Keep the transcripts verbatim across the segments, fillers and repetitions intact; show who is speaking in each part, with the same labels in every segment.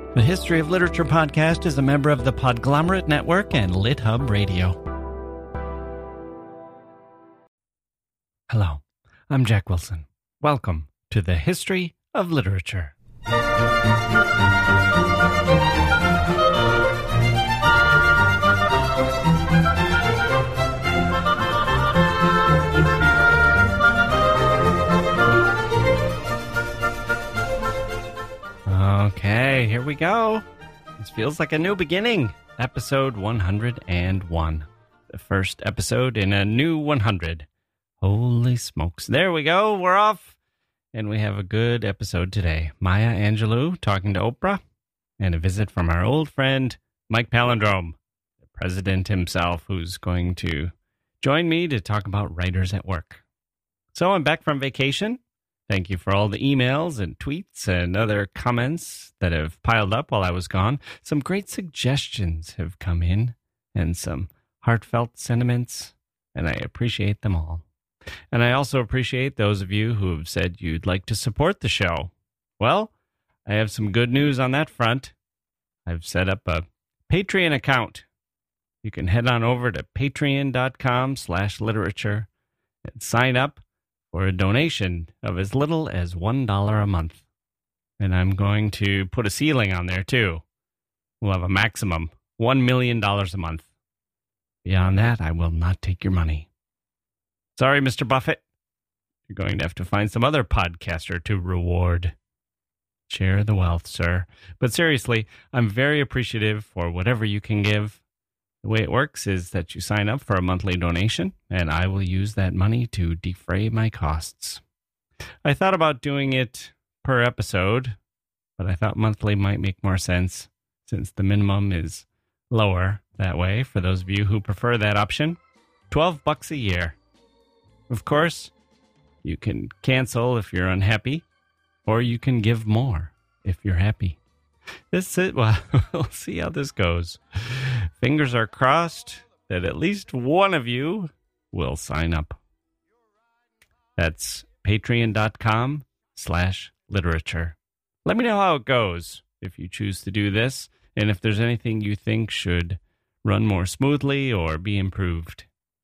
Speaker 1: The History of Literature podcast is a member of the Podglomerate Network and LitHub Radio. Hello, I'm Jack Wilson. Welcome to the History of Literature. Okay, here we go. This feels like a new beginning. Episode one hundred one. The first episode in a new one hundred. Holy smokes. There we go. We're off. And we have a good episode today. Maya Angelou talking to Oprah. And a visit from our old friend, Mike Palindrome, the president himself, who's going to join me to talk about writers at work. So I'm back from vacation. Thank you for all the emails and tweets and other comments that have piled up while I was gone. Some great suggestions have come in and some heartfelt sentiments, and I appreciate them all. And I also appreciate those of you who have said you'd like to support the show. Well, I have some good news on that front. I've set up a Patreon account. You can head on over to patreon.com slash literature and sign up for a donation of as little as one dollar a month. And I'm going to put a ceiling on there, too. We'll have a maximum, one million dollars a month. Beyond that, I will not take your money. Sorry, Mister Buffett. You're going to have to find some other podcaster to reward. Share the wealth, sir. But seriously, I'm very appreciative for whatever you can give. The way it works is that you sign up for a monthly donation, and I will use that money to defray my costs. I thought about doing it per episode, but I thought monthly might make more sense, since the minimum is lower that way, for those of you who prefer that option. twelve bucks a year. Of course, you can cancel if you're unhappy, or you can give more if you're happy. This is, well, we'll see how this goes. Fingers are crossed that at least one of you will sign up. That's patreon.com slash literature. Let me know how it goes if you choose to do this, and if there's anything you think should run more smoothly or be improved.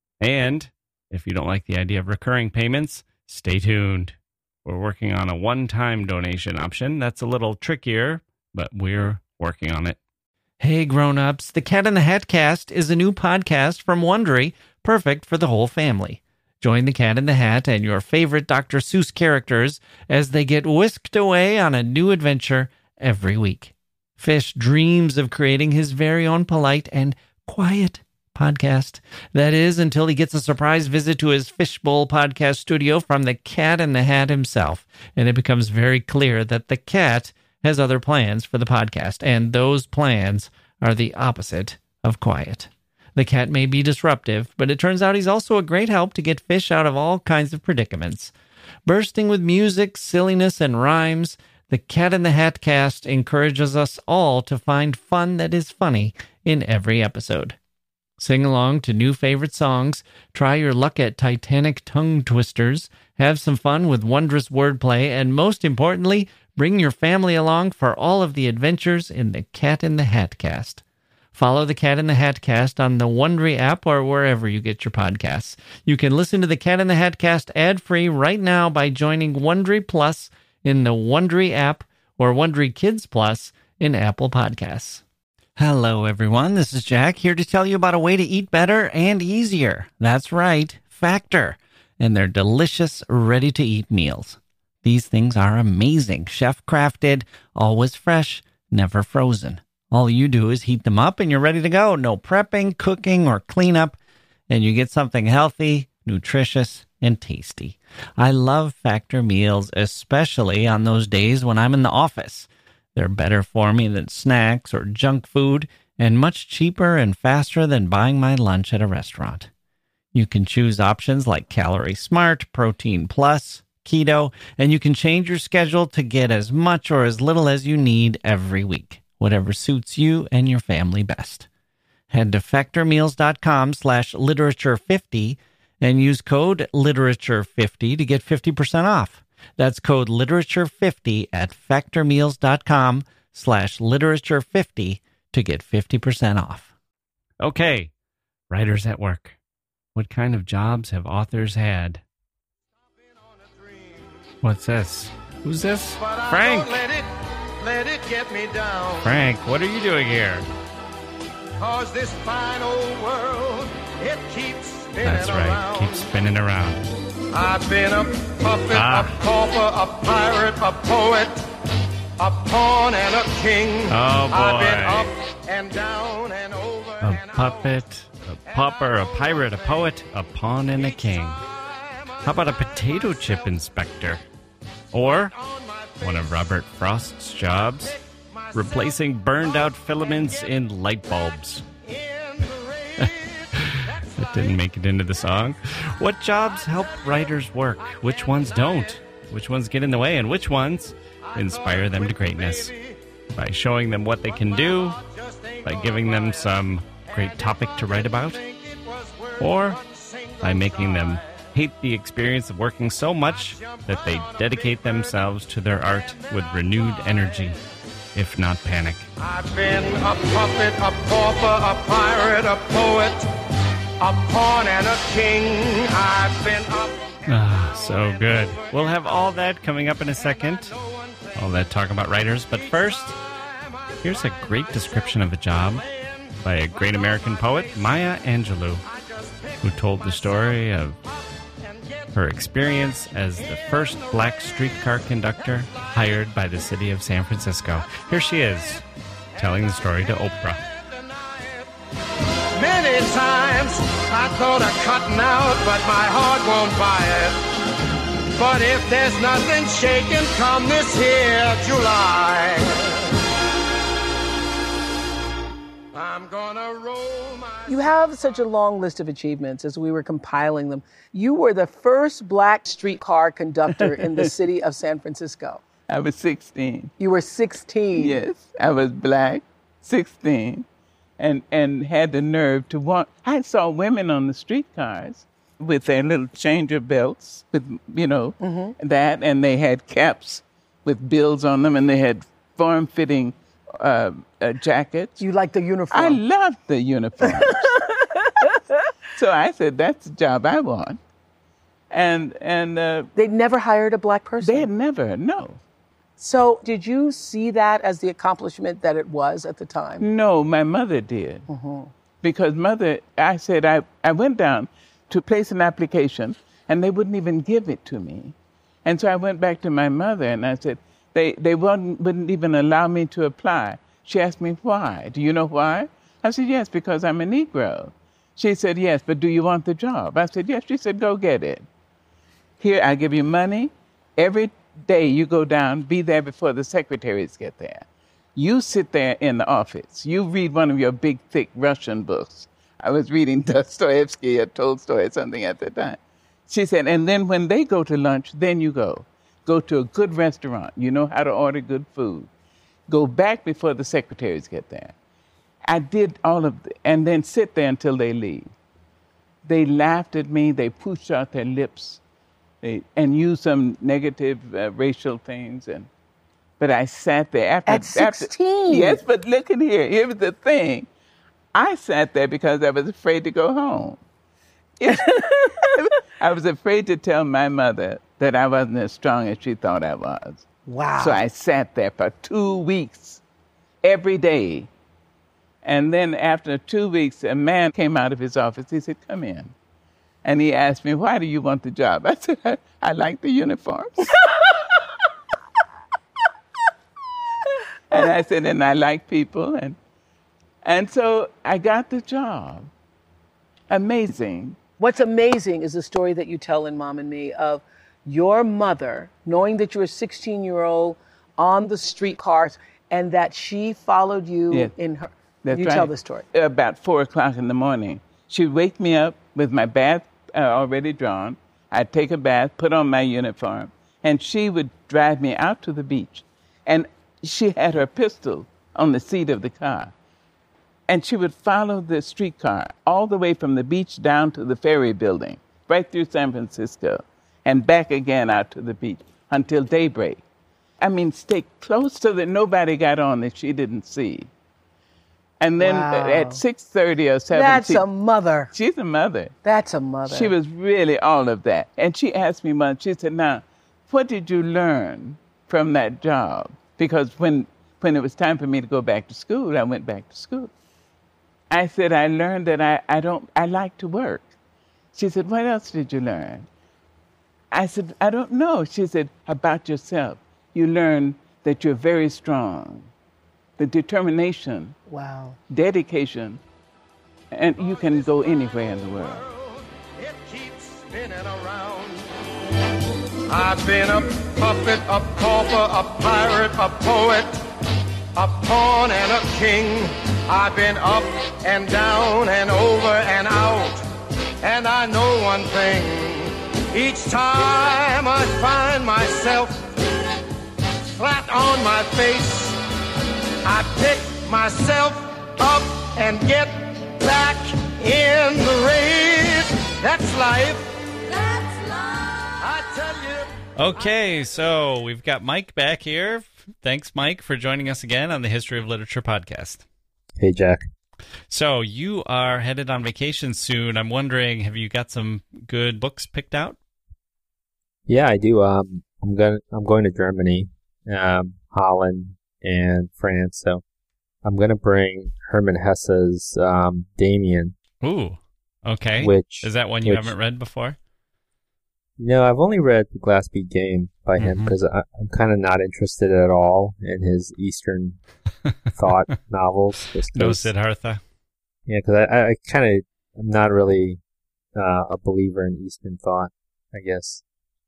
Speaker 1: And if you don't like the idea of recurring payments, stay tuned. We're working on a one-time donation option. That's a little trickier, but we're working on it. Hey, grown-ups, the Cat in the Hat Cast is a new podcast from Wondery, perfect for the whole family. Join the Cat in the Hat and your favorite Doctor Seuss characters as they get whisked away on a new adventure every week. Fish dreams of creating his very own polite and quiet podcast. That is, until he gets a surprise visit to his Fishbowl podcast studio from the Cat in the Hat himself, and it becomes very clear that the cat has other plans for the podcast, and those plans are the opposite of quiet. The cat may be disruptive, but it turns out he's also a great help to get Fish out of all kinds of predicaments. Bursting with music, silliness, and rhymes, the Cat in the Hat Cast encourages us all to find fun that is funny in every episode. Sing along to new favorite songs, try your luck at Titanic tongue twisters, have some fun with wondrous wordplay, and most importantly, bring your family along for all of the adventures in the Cat in the Hat Cast. Follow the Cat in the Hat Cast on the Wondery app or wherever you get your podcasts. You can listen to the Cat in the Hat Cast ad-free right now by joining Wondery Plus in the Wondery app or Wondery Kids Plus in Apple Podcasts. Hello, everyone. This is Jack here to tell you about a way to eat better and easier. That's right, Factor, and their delicious, ready-to-eat meals. These things are amazing, chef-crafted, always fresh, never frozen. All you do is heat them up and you're ready to go. No prepping, cooking, or cleanup, and you get something healthy, nutritious, and tasty. I love Factor meals, especially on those days when I'm in the office. They're better for me than snacks or junk food, and much cheaper and faster than buying my lunch at a restaurant. You can choose options like Calorie Smart, Protein Plus, Keto, and you can change your schedule to get as much or as little as you need every week, whatever suits you and your family best. Head to factormeals.com slash literature fifty and use code literature fifty to get fifty percent off. That's code literature fifty at factormeals.com
Speaker 2: slash literature fifty to get fifty percent off.
Speaker 1: Okay, writers at work. What kind of jobs have authors had? What's this? Who's this? Frank!
Speaker 3: Let it, let it get me down.
Speaker 1: Frank, what are you doing here?
Speaker 3: Cause this fine old world, it keeps spinning
Speaker 1: That's right,
Speaker 3: around.
Speaker 1: keep spinning around.
Speaker 3: I've been a puppet,
Speaker 1: Ah.
Speaker 3: a pauper, a pirate, a poet, a pawn and a king.
Speaker 1: Oh, boy.
Speaker 3: I've been up and down and over
Speaker 1: A
Speaker 3: and
Speaker 1: puppet, a pauper, a pirate, a poet, a pawn, and a king. How about a potato chip inspector? Or one of Robert Frost's jobs, replacing burned-out filaments in light bulbs. That didn't make it into the song. What jobs help writers work? Which ones don't? Which ones get in the way? And which ones inspire them to greatness? By showing them what they can do? By giving them some great topic to write about? Or by making them hate the experience of working so much that they dedicate themselves to their art with renewed energy, if not panic?
Speaker 3: I've been a puppet, a pauper, a pirate, a poet, a pawn and a king. I've been up.
Speaker 1: Ah, so good. We'll have all that coming up in a second. All that talk about writers. But first, here's a great description of a job by a great American poet, Maya Angelou, who told the story of her experience as the first black streetcar conductor hired by the city of San Francisco. Here she is, telling the story to Oprah.
Speaker 3: Many times I thought of cutting out, but my heart won't buy it. But if there's nothing shaking come this here July, I'm gonna roll my...
Speaker 4: You have such a long list of achievements as we were compiling them. You were the first black streetcar conductor in the city of San Francisco.
Speaker 5: I was sixteen.
Speaker 4: You were sixteen.
Speaker 5: Yes, I was black, sixteen, and and had the nerve to walk. I saw women on the streetcars with their little changer belts, with, you know, mm-hmm. that, and they had caps with bills on them, and they had form-fitting uh, uh, jackets.
Speaker 4: You liked the uniform.
Speaker 5: I loved the uniforms. So I said, that's the job I want. And and uh,
Speaker 4: they never hired a black person?
Speaker 5: They had never, no.
Speaker 4: So did you see that as the accomplishment that it was at the time?
Speaker 5: No, my mother did. Mm-hmm. Because mother, I said, I, I went down to place an application, and they wouldn't even give it to me. And so I went back to my mother, and I said, they, they wouldn't, wouldn't even allow me to apply. She asked me, why? Do you know why? I said, yes, because I'm a Negro. She said, yes, but do you want the job? I said, yes. She said, go get it. Here, I give you money. Every day you go down, be there before the secretaries get there. You sit there in the office. You read one of your big, thick Russian books. I was reading Dostoevsky or Tolstoy or something at the time. She said, and then when they go to lunch, then you go. Go to a good restaurant. You know how to order good food. Go back before the secretaries get there. I did all of the, and then sit there until they leave. They laughed at me. They pushed out their lips. They, and used some negative uh, racial things. And But I sat there. After,
Speaker 4: At sixteen?
Speaker 5: After, yes, but look at here. Here was the thing. I sat there because I was afraid to go home. I was afraid to tell my mother that I wasn't as strong as she thought I was.
Speaker 4: Wow.
Speaker 5: So I sat there for two weeks, every day. And then after two weeks, a man came out of his office. He said, come in. And he asked me, why do you want the job? I said, I, I like the uniforms. And I said, and I like people. And and so I got the job. Amazing.
Speaker 4: What's amazing is the story that you tell in Mom and Me of your mother knowing that you were a sixteen-year-old on the streetcars and that she followed you
Speaker 5: Yes.
Speaker 4: in her...
Speaker 5: That's
Speaker 4: you
Speaker 5: right.
Speaker 4: tell the story.
Speaker 5: About four o'clock in the morning. She'd wake me up with my bath uh, already drawn. I'd take a bath, put on my uniform, and she would drive me out to the beach. And she had her pistol on the seat of the car. And she would follow the streetcar all the way from the beach down to the ferry building, right through San Francisco, and back again out to the beach until daybreak. I mean, stay close so that nobody got on that she didn't see. And then
Speaker 4: Wow.
Speaker 5: at six thirty or seven,
Speaker 4: That's
Speaker 5: she,
Speaker 4: a mother.
Speaker 5: she's a mother.
Speaker 4: That's a mother.
Speaker 5: She was really all of that. And she asked me once, she said, now, what did you learn from that job? Because when, when it was time for me to go back to school, I went back to school. I said, I learned that I, I don't, I like to work. She said, what else did you learn? I said, I don't know. She said, about yourself. You learn that you're very strong. The determination,
Speaker 4: Wow.
Speaker 5: dedication, and you can go anywhere in the world.
Speaker 3: It keeps spinning around. I've been a puppet, a pauper, a pirate, a poet, a pawn and a king. I've been up and down and over and out. And I know one thing. Each time I find myself flat on my face, I pick myself up and get back in the race. That's life. That's life. I tell you.
Speaker 1: Okay, so we've got Mike back here. Thanks, Mike, for joining us again on the History of Literature podcast.
Speaker 6: Hey, Jack.
Speaker 1: So you are headed on vacation soon. I'm wondering, have you got some good books picked out?
Speaker 6: Yeah, I do. Um, I'm going. I'm going to Germany, um, Holland, and France. So I'm going to bring Hermann Hesse's um, Damien.
Speaker 1: Ooh, okay.
Speaker 6: Which
Speaker 1: is that one you
Speaker 6: which,
Speaker 1: haven't read before?
Speaker 6: No, I've only read The Glass Bead Game by him
Speaker 1: Mhm.
Speaker 6: because I'm kind of not interested at all in his Eastern thought novels. just
Speaker 1: No
Speaker 6: 'cause-
Speaker 1: Siddhartha.
Speaker 6: Yeah, because I, I kind of I'm not really uh, a believer in Eastern thought, I guess.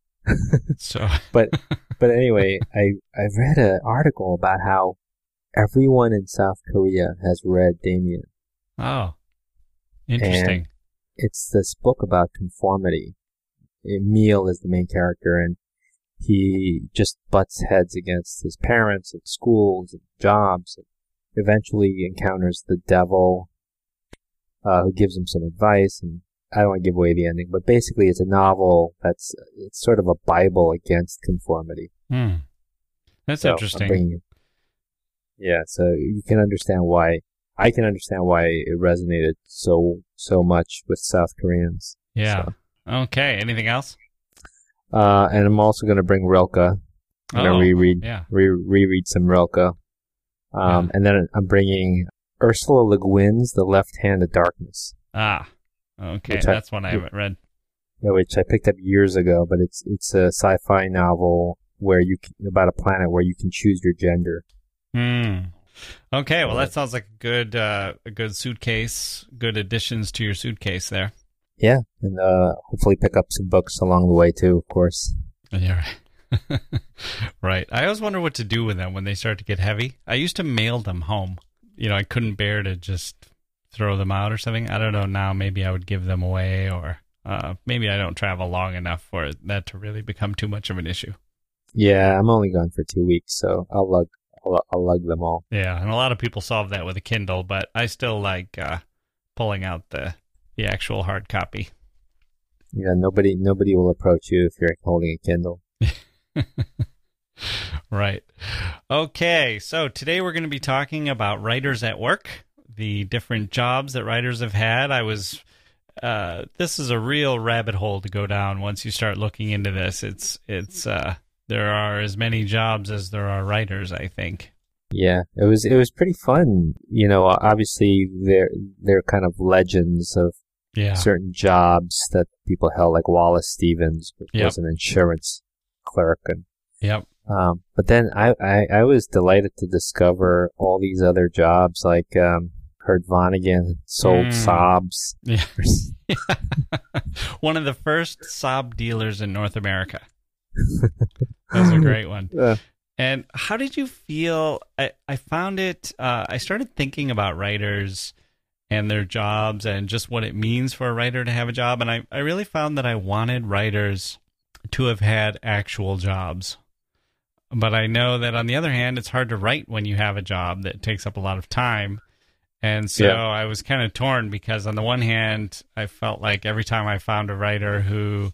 Speaker 1: So,
Speaker 6: But but anyway, I I read an article about how everyone in South Korea has read Damien.
Speaker 1: oh, interesting.
Speaker 6: And it's this book about conformity. Emil is the main character, and he just butts heads against his parents and schools and jobs, and eventually encounters the devil, uh, who gives him some advice. And I don't want to give away the ending, but basically it's a novel that's it's sort of a Bible against conformity.
Speaker 1: Hmm. That's
Speaker 6: So, I'm
Speaker 1: interesting.
Speaker 6: bringing you- Yeah, so you can understand why I can understand why it resonated so so much with South Koreans.
Speaker 1: Yeah.
Speaker 6: So,
Speaker 1: Okay. Anything else?
Speaker 6: uh, and I'm also going to bring Rilke. I'm going to
Speaker 1: Oh,
Speaker 6: reread
Speaker 1: yeah.
Speaker 6: re- reread some Rilke. Um,
Speaker 1: Yeah.
Speaker 6: and then I'm bringing Ursula Le Guin's The Left Hand of Darkness,
Speaker 1: Ah. Okay.
Speaker 6: Which I-
Speaker 1: That's one I haven't read.
Speaker 6: yeah, which I picked up years ago, but it's it's a sci-fi novel where you can, about a planet where you can choose your gender.
Speaker 1: Hmm. Okay. Well, that sounds like a good, uh, a good suitcase. Good additions to your suitcase there.
Speaker 6: Yeah, and uh, hopefully pick up some books along the way too, of course.
Speaker 1: Yeah. Right. Right. I always wonder what to do with them when they start to get heavy. I used to mail them home. You know, I couldn't bear to just throw them out or something. I don't know now. Maybe I would give them away, or uh, maybe I don't travel long enough for that to really become too much of an issue.
Speaker 6: Yeah, I'm only gone for two weeks, so I'll lug I'll, I'll lug them all.
Speaker 1: Yeah, and a lot of people solve that with a Kindle, but I still like uh, pulling out the the actual hard copy.
Speaker 6: Yeah, nobody nobody will approach you if you're holding a Kindle.
Speaker 1: Right. Okay, so today we're going to be talking about writers at work, the different jobs that writers have had. I was, uh, this is a real rabbit hole to go down once you start looking into this. It's, it's, uh, there are as many jobs as there are writers, I think.
Speaker 6: Yeah, it was it was pretty fun. You know, obviously they're they're kind of legends of
Speaker 1: Yeah.
Speaker 6: certain jobs that people held, like Wallace Stevens
Speaker 1: Yep.
Speaker 6: was an insurance clerk, and
Speaker 1: Yep.
Speaker 6: um, but then I, I I was delighted to discover all these other jobs, like um, Kurt Vonnegut sold
Speaker 1: Mm.
Speaker 6: Saabs.
Speaker 1: Yeah. One of the first Saab dealers in North America. That was a great one.
Speaker 6: Uh,
Speaker 1: And how did you feel? I, I found it, uh, I started thinking about writers and their jobs and just what it means for a writer to have a job. And I, I really found that I wanted writers to have had actual jobs. But I know that on the other hand, it's hard to write when you have a job that takes up a lot of time. And so
Speaker 6: Yeah.
Speaker 1: I was kind of torn because on the one hand, I felt like every time I found a writer who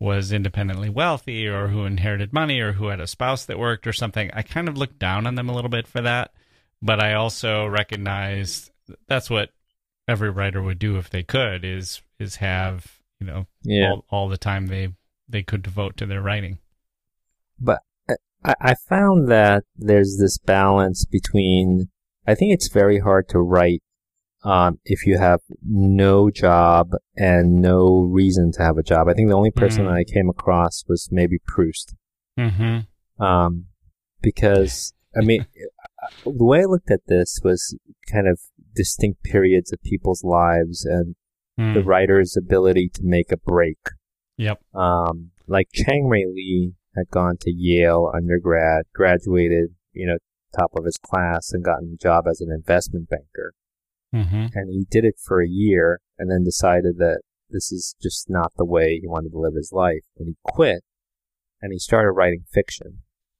Speaker 1: was independently wealthy or who inherited money or who had a spouse that worked or something, I kind of looked down on them a little bit for that. But I also recognize that's what every writer would do if they could, is is have, you know,
Speaker 6: Yeah.
Speaker 1: all, all the time they, they could devote to their writing.
Speaker 6: But I, I found that there's this balance between, I think it's very hard to write um, if you have no job and no reason to have a job. I think the only person
Speaker 1: Mm.
Speaker 6: I came across was maybe Proust.
Speaker 1: Mm-hmm.
Speaker 6: Um, because, I mean, the way I looked at this was kind of distinct periods of people's lives and
Speaker 1: Mm.
Speaker 6: the writer's ability to make a break.
Speaker 1: Yep.
Speaker 6: Um, like Chiang Mai Lee had gone to Yale undergrad, graduated, you know, top of his class, and gotten a job as an investment banker.
Speaker 1: Mm-hmm.
Speaker 6: And he did it for a year and then decided that this is just not the way he wanted to live his life. And he quit and he started writing fiction.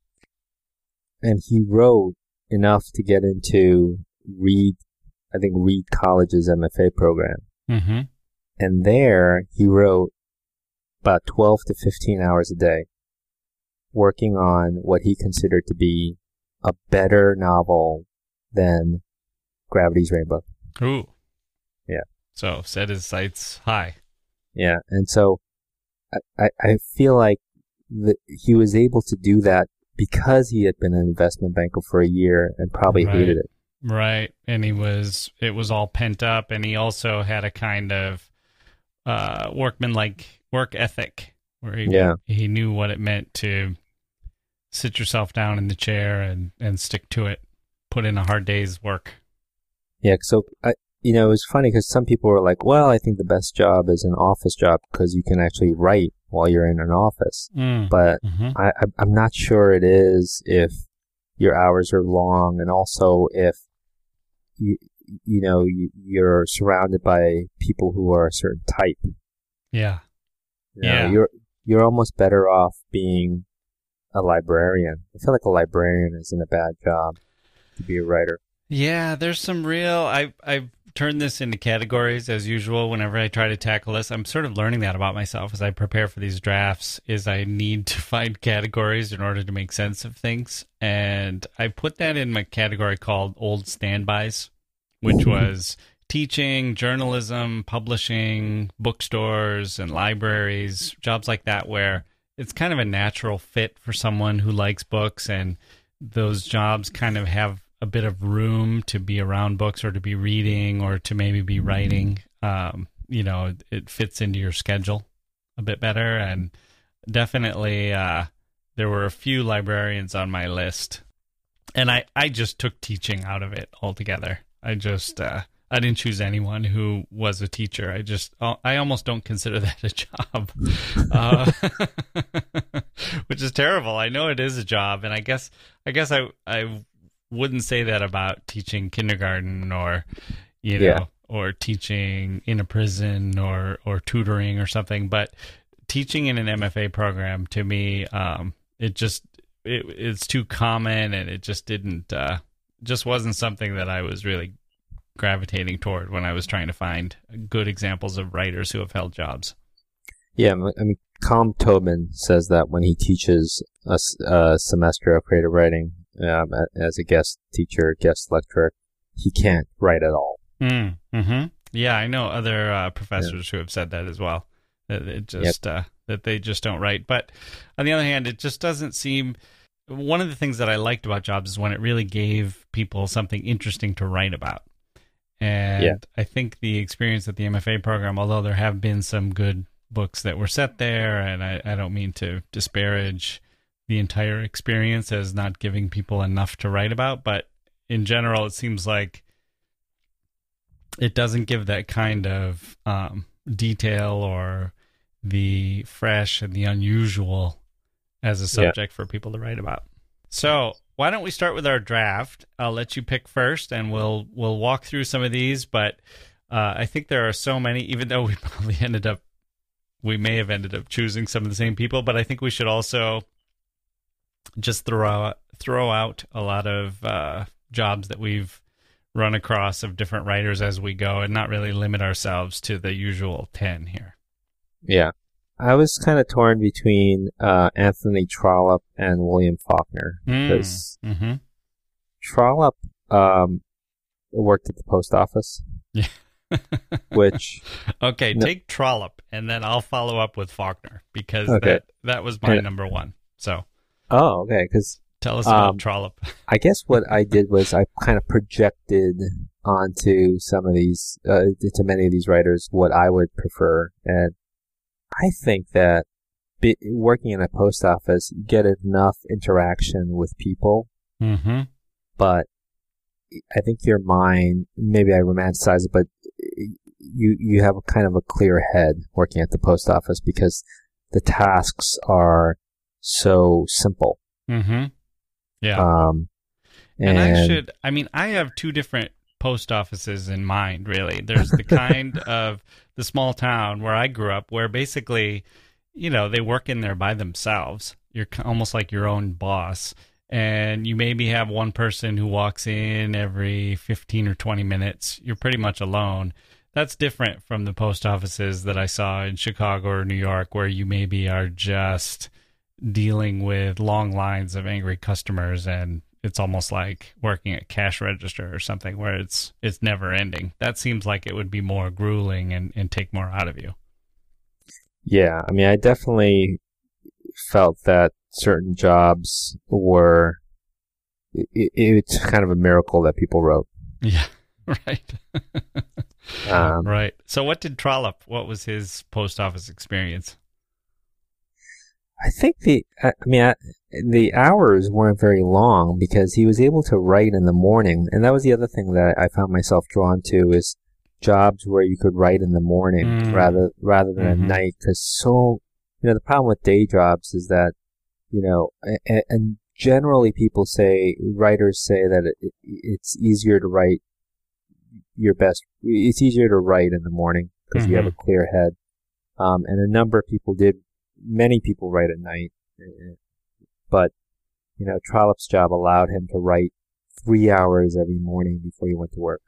Speaker 6: And he wrote enough to get into Reed, I think Reed College's M F A program.
Speaker 1: Mm-hmm.
Speaker 6: And there he wrote about twelve to fifteen hours a day, working on what he considered to be a better novel than Gravity's Rainbow.
Speaker 1: Ooh.
Speaker 6: Yeah.
Speaker 1: So set his sights high.
Speaker 6: Yeah. And so I, I, I feel like that he was able to do that because he had been an investment banker for a year and probably
Speaker 1: Right.
Speaker 6: hated it.
Speaker 1: Right. And he was, it was all pent up, and he also had a kind of uh, workman-like work ethic where he,
Speaker 6: Yeah.
Speaker 1: he knew what it meant to sit yourself down in the chair and, and stick to it, put in a hard day's work.
Speaker 6: Yeah. So, I, you know, it was funny because some people were like, well, I think the best job is an office job because you can actually write while you're in an office.
Speaker 1: Mm.
Speaker 6: But
Speaker 1: Mm-hmm.
Speaker 6: I, I, I'm not sure it is if your hours are long, and also if you, you know, you, you're surrounded by people who are a certain type.
Speaker 1: Yeah.
Speaker 6: You know,
Speaker 1: Yeah.
Speaker 6: You're, you're almost better off being a librarian. I feel like a librarian isn't a bad job to be a writer.
Speaker 1: Yeah, there's some real, I, I've turned this into categories as usual whenever I try to tackle this. I'm sort of learning that about myself as I prepare for these drafts, is I need to find categories in order to make sense of things. And I put that in my category called old standbys, which was teaching, journalism, publishing, bookstores and libraries, jobs like that, where it's kind of a natural fit for someone who likes books, and those jobs kind of have a bit of room to be around books or to be reading or to maybe be writing. Um, you know, it fits into your schedule a bit better. And definitely uh, there were a few librarians on my list. And I, I just took teaching out of it altogether. I just, uh, I didn't choose anyone who was a teacher. I just, I almost don't consider that a job, uh, which is terrible. I know it is a job. And I guess, I guess I, I wouldn't say that about teaching kindergarten or, you know,
Speaker 6: Yeah.
Speaker 1: or teaching in a prison or, or tutoring or something. But teaching in an M F A program, to me, um, it just, it, it's too common, and it just didn't, uh, just wasn't something that I was really gravitating toward when I was trying to find good examples of writers who have held jobs.
Speaker 6: Yeah, I mean, Colm Tobin says that when he teaches a, s- a semester of creative writing um, a- as a guest teacher, guest lecturer, he can't write at all.
Speaker 1: Mm, mm-hmm. Yeah, I know other uh, professors who have said that as well. That it just uh, that they just don't write. But on the other hand, it just doesn't seem. One of the things that I liked about jobs is when it really gave people something interesting to write about. And
Speaker 6: Yeah.
Speaker 1: I think the experience at the M F A program, although there have been some good books that were set there, and I, I don't mean to disparage the entire experience as not giving people enough to write about, but in general, it seems like it doesn't give that kind of um, detail or the fresh and the unusual as a subject for people to write about. So why don't we start with our draft? I'll let you pick first, and we'll we'll walk through some of these. But uh, I think there are so many, even though we probably ended up, we may have ended up choosing some of the same people. But I think we should also just throw out, throw out a lot of uh, jobs that we've run across of different writers as we go, and not really limit ourselves to the usual ten here.
Speaker 6: Yeah. I was kind of torn between uh, Anthony Trollope and William Faulkner because
Speaker 1: Mm. Mm-hmm.
Speaker 6: Trollope um, worked at the post office,
Speaker 1: Yeah.
Speaker 6: which
Speaker 1: Okay,
Speaker 6: No.
Speaker 1: take Trollope, and then I'll follow up with Faulkner because
Speaker 6: Okay.
Speaker 1: that that was my
Speaker 6: And-
Speaker 1: number one. So
Speaker 6: oh okay, because
Speaker 1: tell us about
Speaker 6: Um,
Speaker 1: Trollope.
Speaker 6: I guess what I did was I kind of projected onto some of these, uh, to many of these writers, what I would prefer. And I think that be, working in a post office, you get enough interaction with people,
Speaker 1: Mm-hmm.
Speaker 6: but I think your mind, maybe I romanticize it, but you, you have a kind of a clear head working at the post office because the tasks are so simple.
Speaker 1: Mm-hmm. Yeah.
Speaker 6: Um,
Speaker 1: And,
Speaker 6: and,
Speaker 1: I should, I mean, I have two different post offices in mind, really. There's the kind of the small town where I grew up, where basically, you know, they work in there by themselves. You're k- almost like your own boss. And you maybe have one person who walks in every fifteen or twenty minutes. You're pretty much alone. That's different from the post offices that I saw in Chicago or New York, where you maybe are just dealing with long lines of angry customers, and it's almost like working at cash register or something where it's it's never ending. That seems like it would be more grueling and, and take more out of you.
Speaker 6: yeah, I mean, I definitely felt that certain jobs were, it, it's kind of a miracle that people wrote.
Speaker 1: Yeah, right.
Speaker 6: Um,
Speaker 1: Right. So what did Trollope, what was his post office experience?
Speaker 6: I think the, I I mean, I, the hours weren't very long because he was able to write in the morning. And that was the other thing that I found myself drawn to is jobs where you could write in the morning
Speaker 1: Mm.
Speaker 6: rather, rather than
Speaker 1: Mhm.
Speaker 6: at night. Cause so, you know, the problem with day jobs is that, you know, and, and generally people say, writers say that it, it's easier to write your best, it's easier to write in the morning because you have a clear head. Um, and a number of people did, many people write at night, uh, but, you know, Trollope's job allowed him to write three hours every morning before he went to work.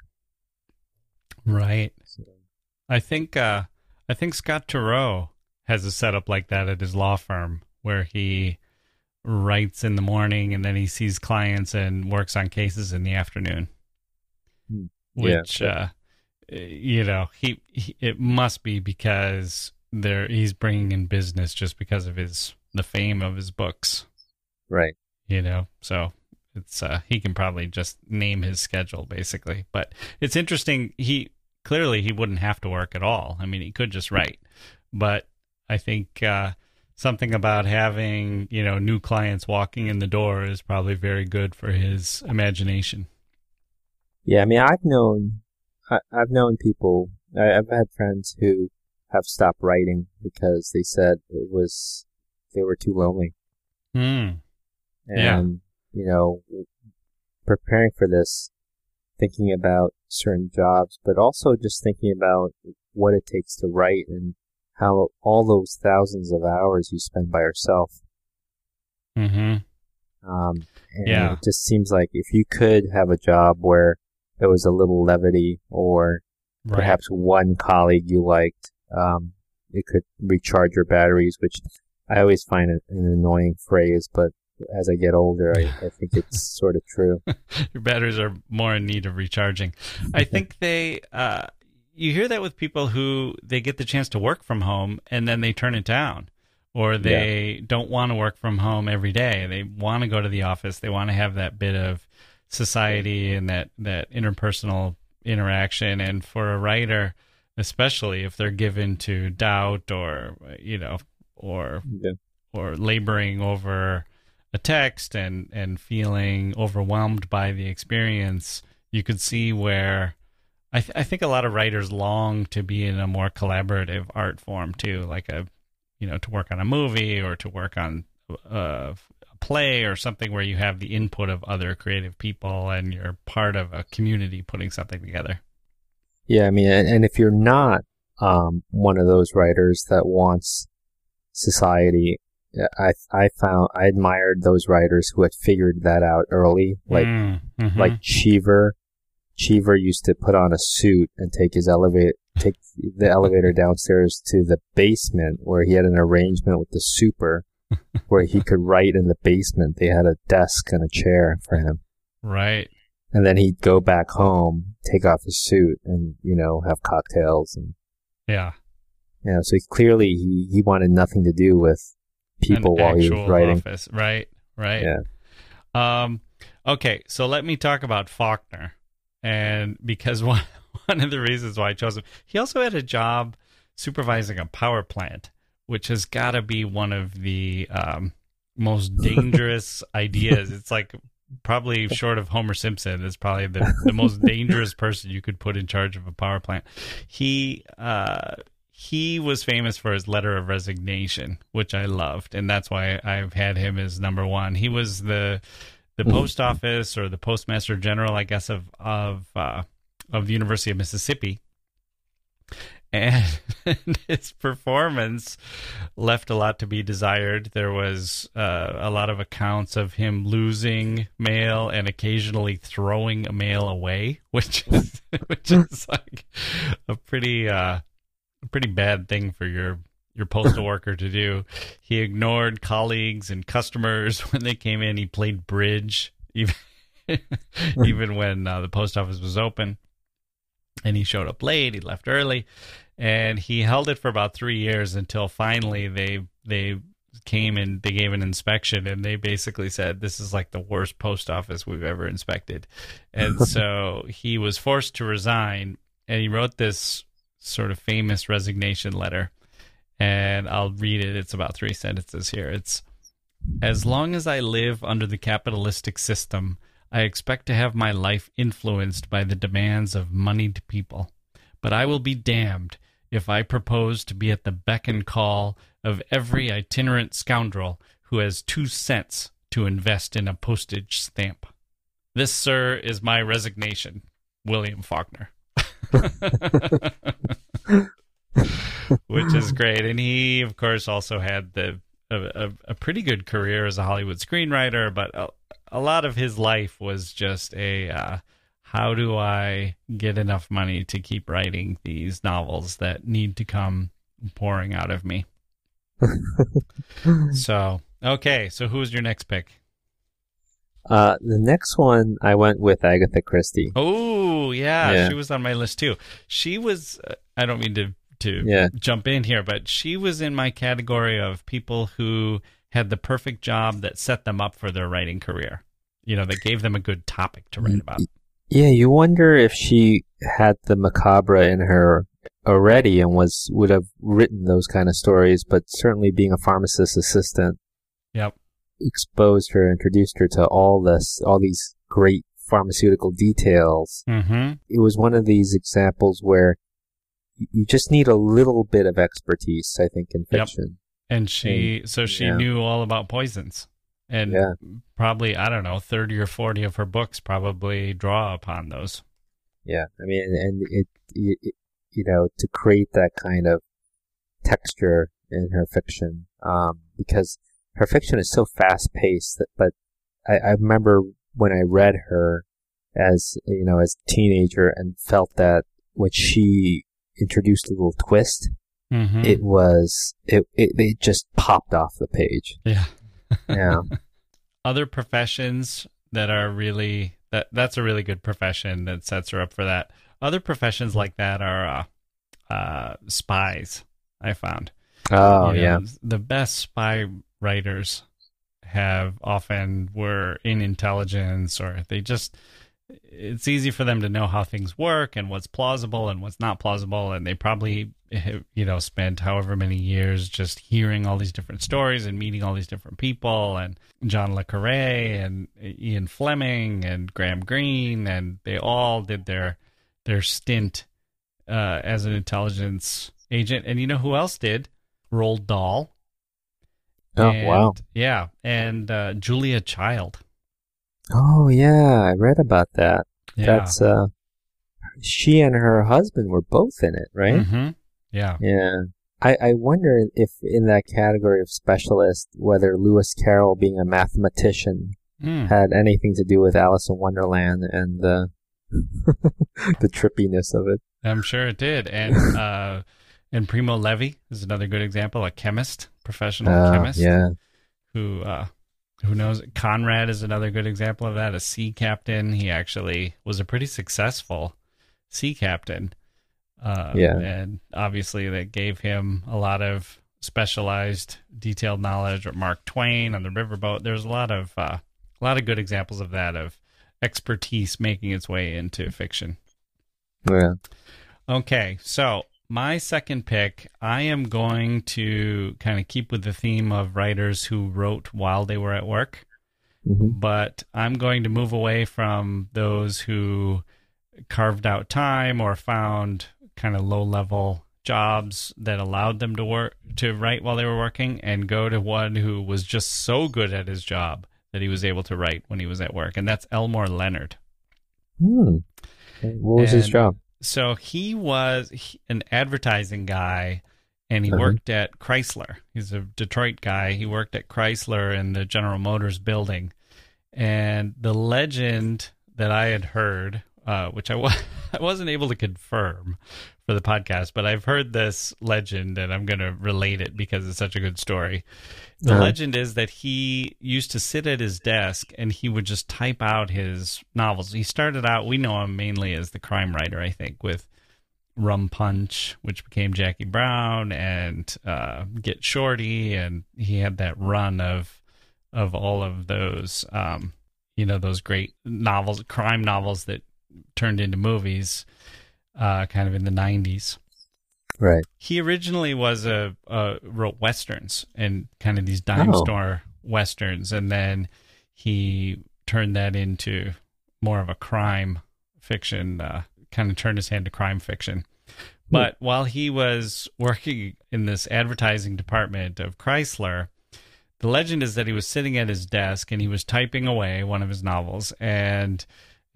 Speaker 1: Right.
Speaker 6: So,
Speaker 1: I think uh, I think Scott Turow has a setup like that at his law firm where he writes in the morning and then he sees clients and works on cases in the afternoon.
Speaker 6: Hmm. Yeah.
Speaker 1: Which, uh, you know, he, he it must be because there he's bringing in business just because of his the fame of his books.
Speaker 6: right.
Speaker 1: You know, so it's uh, he can probably just name his schedule basically. But it's interesting. He clearly he wouldn't have to work at all. I mean, he could just write. But I think uh, something about having, you know, new clients walking in the door is probably very good for his imagination.
Speaker 6: Yeah, I mean, I've known, I, I've known people, I, I've had friends who have stopped writing because they said it was, they were too lonely.
Speaker 1: Hmm.
Speaker 6: And,
Speaker 1: Yeah.
Speaker 6: you know, preparing for this, thinking about certain jobs, but also just thinking about what it takes to write and how all those thousands of hours you spend by yourself.
Speaker 1: Mm-hmm.
Speaker 6: Um, and
Speaker 1: Yeah.
Speaker 6: it just seems like if you could have a job where there was a little levity or
Speaker 1: Right.
Speaker 6: perhaps one colleague you liked, um, it could recharge your batteries, which I always find an, an annoying phrase, but as I get older, I, I think it's sort of true.
Speaker 1: Your batteries are more in need of recharging. I think they, uh, you hear that with people who they get the chance to work from home and then they turn it down, or they don't want to work from home every day. They want to go to the office. They want to have that bit of society and that, that interpersonal interaction. And for a writer, especially if they're given to doubt or, you know, or,
Speaker 6: Yeah.
Speaker 1: or laboring over a text and, and feeling overwhelmed by the experience, you could see where I, th- I think a lot of writers long to be in a more collaborative art form too, like a, you know, to work on a movie or to work on a, a play or something where you have the input of other creative people and you're part of a community putting something together.
Speaker 6: Yeah, I mean, and, and if you're not um, one of those writers that wants society, I I found I admired those writers who had figured that out early, like
Speaker 1: Mm, mhm.
Speaker 6: like Cheever. Cheever used to put on a suit and take his elevator take the elevator downstairs to the basement where he had an arrangement with the super where he could write in the basement. They had a desk and a chair for him.
Speaker 1: Right.
Speaker 6: And then he'd go back home, take off his suit, and, you know, have cocktails. And
Speaker 1: Yeah.
Speaker 6: you know, so he, clearly he, he wanted nothing to do with people
Speaker 1: An
Speaker 6: while he was
Speaker 1: actual
Speaker 6: writing.
Speaker 1: office. Right. Right.
Speaker 6: Yeah.
Speaker 1: Um, okay, so let me talk about Faulkner. And because one, one of the reasons why I chose him, he also had a job supervising a power plant, which has got to be one of the um, most dangerous ideas. It's like probably short of Homer Simpson, is probably the, the most dangerous person you could put in charge of a power plant. He uh, he was famous for his letter of resignation, which I loved, and that's why I've had him as number one. He was the the post office or the postmaster general, I guess, of of uh, of the University of Mississippi, and his performance left a lot to be desired. There was uh, a lot of accounts of him losing mail and occasionally throwing a mail away, which is which is like a pretty uh, a pretty bad thing for your your postal worker to do. He ignored colleagues and customers when they came in. He played bridge even even when uh, the post office was open. And he showed up late. He left early, and he held it for about three years until finally they they came and they gave an inspection, and they basically said, "This is like the worst post office we've ever inspected." And so he was forced to resign, and he wrote this sort of famous resignation letter. And I'll read it. It's about three sentences here. It's, "As long as I live under the capitalistic system, I expect to have my life influenced by the demands of moneyed people. But I will be damned if I propose to be at the beck and call of every itinerant scoundrel who has two cents to invest in a postage stamp. This, sir, is my resignation. William Faulkner." Which is great. And he, of course, also had the a, a, a pretty good career as a Hollywood screenwriter, but a, a lot of his life was just a uh, how do I get enough money to keep writing these novels that need to come pouring out of me. So, okay, so who's your next pick?
Speaker 6: Uh, the next one, I went with Agatha Christie.
Speaker 1: Oh, yeah,
Speaker 6: Yeah.
Speaker 1: she was on my list too. She was, uh, I don't mean to to
Speaker 6: Yeah.
Speaker 1: jump in here, but she was in my category of people who had the perfect job that set them up for their writing career. You know, that gave them a good topic to write about.
Speaker 6: Yeah, you wonder if she had the macabre in her already and was would have written those kind of stories, but certainly being a pharmacist assistant
Speaker 1: Yep.
Speaker 6: exposed her, introduced her to all this, all these great pharmaceutical details.
Speaker 1: Mm-hmm.
Speaker 6: It was one of these examples where you just need a little bit of expertise, I think, in
Speaker 1: Yep.
Speaker 6: fiction.
Speaker 1: And she, so she
Speaker 6: yeah.
Speaker 1: knew all about poisons. And
Speaker 6: Yeah.
Speaker 1: probably, I don't know, thirty or forty of her books probably draw upon those.
Speaker 6: Yeah, I mean, and it, it, it you know, to create that kind of texture in her fiction, um, because her fiction is so fast-paced. That, but I, I remember when I read her as, you know, as a teenager and felt that when she introduced a little twist,
Speaker 1: Mm-hmm.
Speaker 6: it was, it, it, it just popped off the page.
Speaker 1: Yeah.
Speaker 6: Yeah.
Speaker 1: Other professions that are really, that that's a really good profession that sets her up for that. Other professions like that are uh, uh, spies, I found.
Speaker 6: Oh,
Speaker 1: You know,
Speaker 6: yeah.
Speaker 1: The best spy writers have often were in intelligence, or they just, it's easy for them to know how things work and what's plausible and what's not plausible. And they probably, you know, spent however many years just hearing all these different stories and meeting all these different people, and John le Carré and Ian Fleming and Graham Greene, and they all did their, their stint uh, as an intelligence agent. And you know who else did? Roald Dahl.
Speaker 6: Oh,
Speaker 1: And-
Speaker 6: wow.
Speaker 1: Yeah, and uh, Julia Child.
Speaker 6: Oh, yeah. I read about that.
Speaker 1: Yeah.
Speaker 6: That's, uh, she and her husband were both in it, right?
Speaker 1: Mm-hmm. Yeah.
Speaker 6: Yeah. I, I wonder if in that category of specialist, whether Lewis Carroll being a mathematician
Speaker 1: Mm.
Speaker 6: had anything to do with Alice in Wonderland and the the trippiness of it.
Speaker 1: I'm sure it did. And uh, and Primo Levi is another good example, a chemist, professional
Speaker 6: Uh,
Speaker 1: chemist.
Speaker 6: yeah.
Speaker 1: Who uh, who knows? Conrad is another good example of that, a sea captain. He actually was a pretty successful sea captain. Uh,
Speaker 6: Yeah.
Speaker 1: And obviously that gave him a lot of specialized, detailed knowledge. Or Mark Twain on the riverboat. There's a lot of uh, a lot of good examples of that, of expertise making its way into fiction.
Speaker 6: Yeah.
Speaker 1: Okay, so my second pick, I am going to kind of keep with the theme of writers who wrote while they were at work,
Speaker 6: Mhm.
Speaker 1: but I'm going to move away from those who carved out time or found kind of low-level jobs that allowed them to work to write while they were working, and go to one who was just so good at his job that he was able to write when he was at work, and that's Elmore Leonard.
Speaker 6: Hmm. What was his
Speaker 1: And-
Speaker 6: job?
Speaker 1: So he was he- an advertising guy, and he
Speaker 6: Uh-huh.
Speaker 1: worked at Chrysler. He's a Detroit guy. He worked at Chrysler in the General Motors building. And the legend that I had heard, uh, which I, wa- I wasn't able to confirm for the podcast, but I've heard this legend, and I'm going to relate it because it's such a good story. The
Speaker 6: Uh-huh.
Speaker 1: legend is that he used to sit at his desk and he would just type out his novels. He started out, we know him mainly as the crime writer, I think, with Rum Punch, which became Jackie Brown, and uh, Get Shorty, and he had that run of of all of those, um, you know, those great novels, crime novels that turned into movies, uh, kind of in the nineties.
Speaker 6: Right.
Speaker 1: He originally was a, a wrote westerns and kind of these dime
Speaker 6: Oh.
Speaker 1: store westerns, and then he turned that into more of a crime fiction. Uh, kind of turned his hand to crime fiction. But while he was working in this advertising department of Chrysler, the legend is that he was sitting at his desk and he was typing away one of his novels, and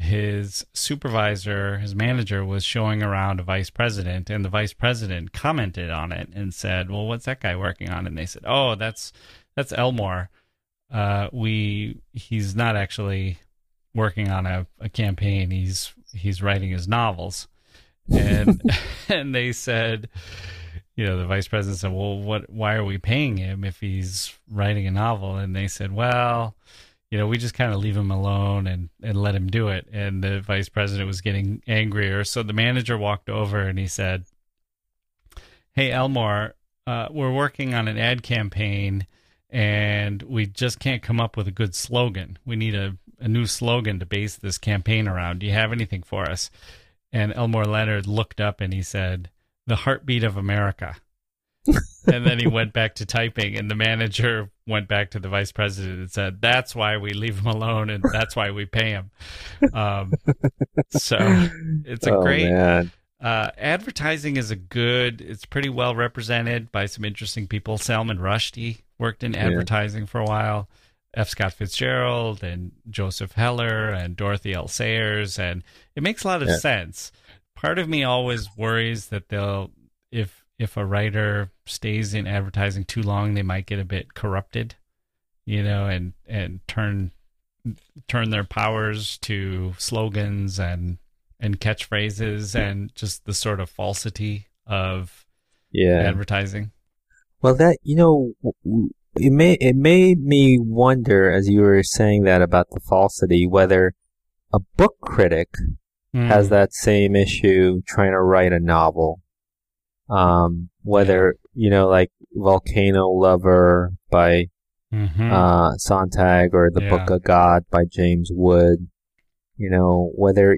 Speaker 1: his supervisor, his manager, was showing around a vice president, and the vice president commented on it and said, "Well, what's that guy working on?" And they said, "Oh, that's that's Elmore. Uh, we he's not actually working on a, a campaign. He's he's writing his novels." And and they said, you know, the vice president said, "Well, what? Why are we paying him if he's writing a novel?" And they said, "Well, you know, we just kind of leave him alone and, and let him do it." And the vice president was getting angrier. So the manager walked over and he said, "Hey, Elmore, uh, we're working on an ad campaign and we just can't come up with a good slogan. We need a, a new slogan to base this campaign around. Do you have anything for us?" And Elmore Leonard looked up and he said, "The heartbeat of America." And then he went back to typing, and the manager went back to the vice president and said, "That's why we leave him alone, and that's why we pay him." Um, so it's a
Speaker 6: Oh,
Speaker 1: great
Speaker 6: man.
Speaker 1: uh, advertising is a good. It's pretty well represented by some interesting people. Salman Rushdie worked in advertising for a while. F. Scott Fitzgerald and Joseph Heller and Dorothy L. Sayers, and it makes a lot of
Speaker 6: Yeah.
Speaker 1: sense. Part of me always worries that they'll, if if a writer stays in advertising too long, they might get a bit corrupted, you know, and and turn turn their powers to slogans and and catchphrases and just the sort of falsity of
Speaker 6: Yeah.
Speaker 1: advertising.
Speaker 6: Well, that, you know, w- w- it may it made me wonder, as you were saying that about the falsity, whether a book critic has
Speaker 1: Mm.
Speaker 6: that same issue trying to write a novel. Um, whether, you know, like Volcano Lover by
Speaker 1: Mhm.
Speaker 6: uh, Sontag or The
Speaker 1: Yeah.
Speaker 6: Book of God by James Wood, you know, whether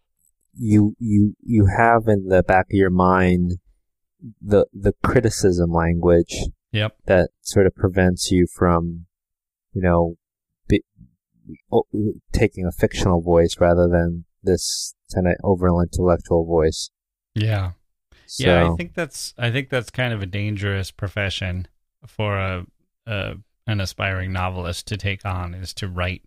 Speaker 6: you you you have in the back of your mind the the criticism language
Speaker 1: Yep.
Speaker 6: that sort of prevents you from, you know, be, o- taking a fictional voice rather than this kind of over intellectual voice.
Speaker 1: Yeah.
Speaker 6: So,
Speaker 1: Yeah, I think that's I think that's kind of a dangerous profession for a, a an aspiring novelist to take on, is to write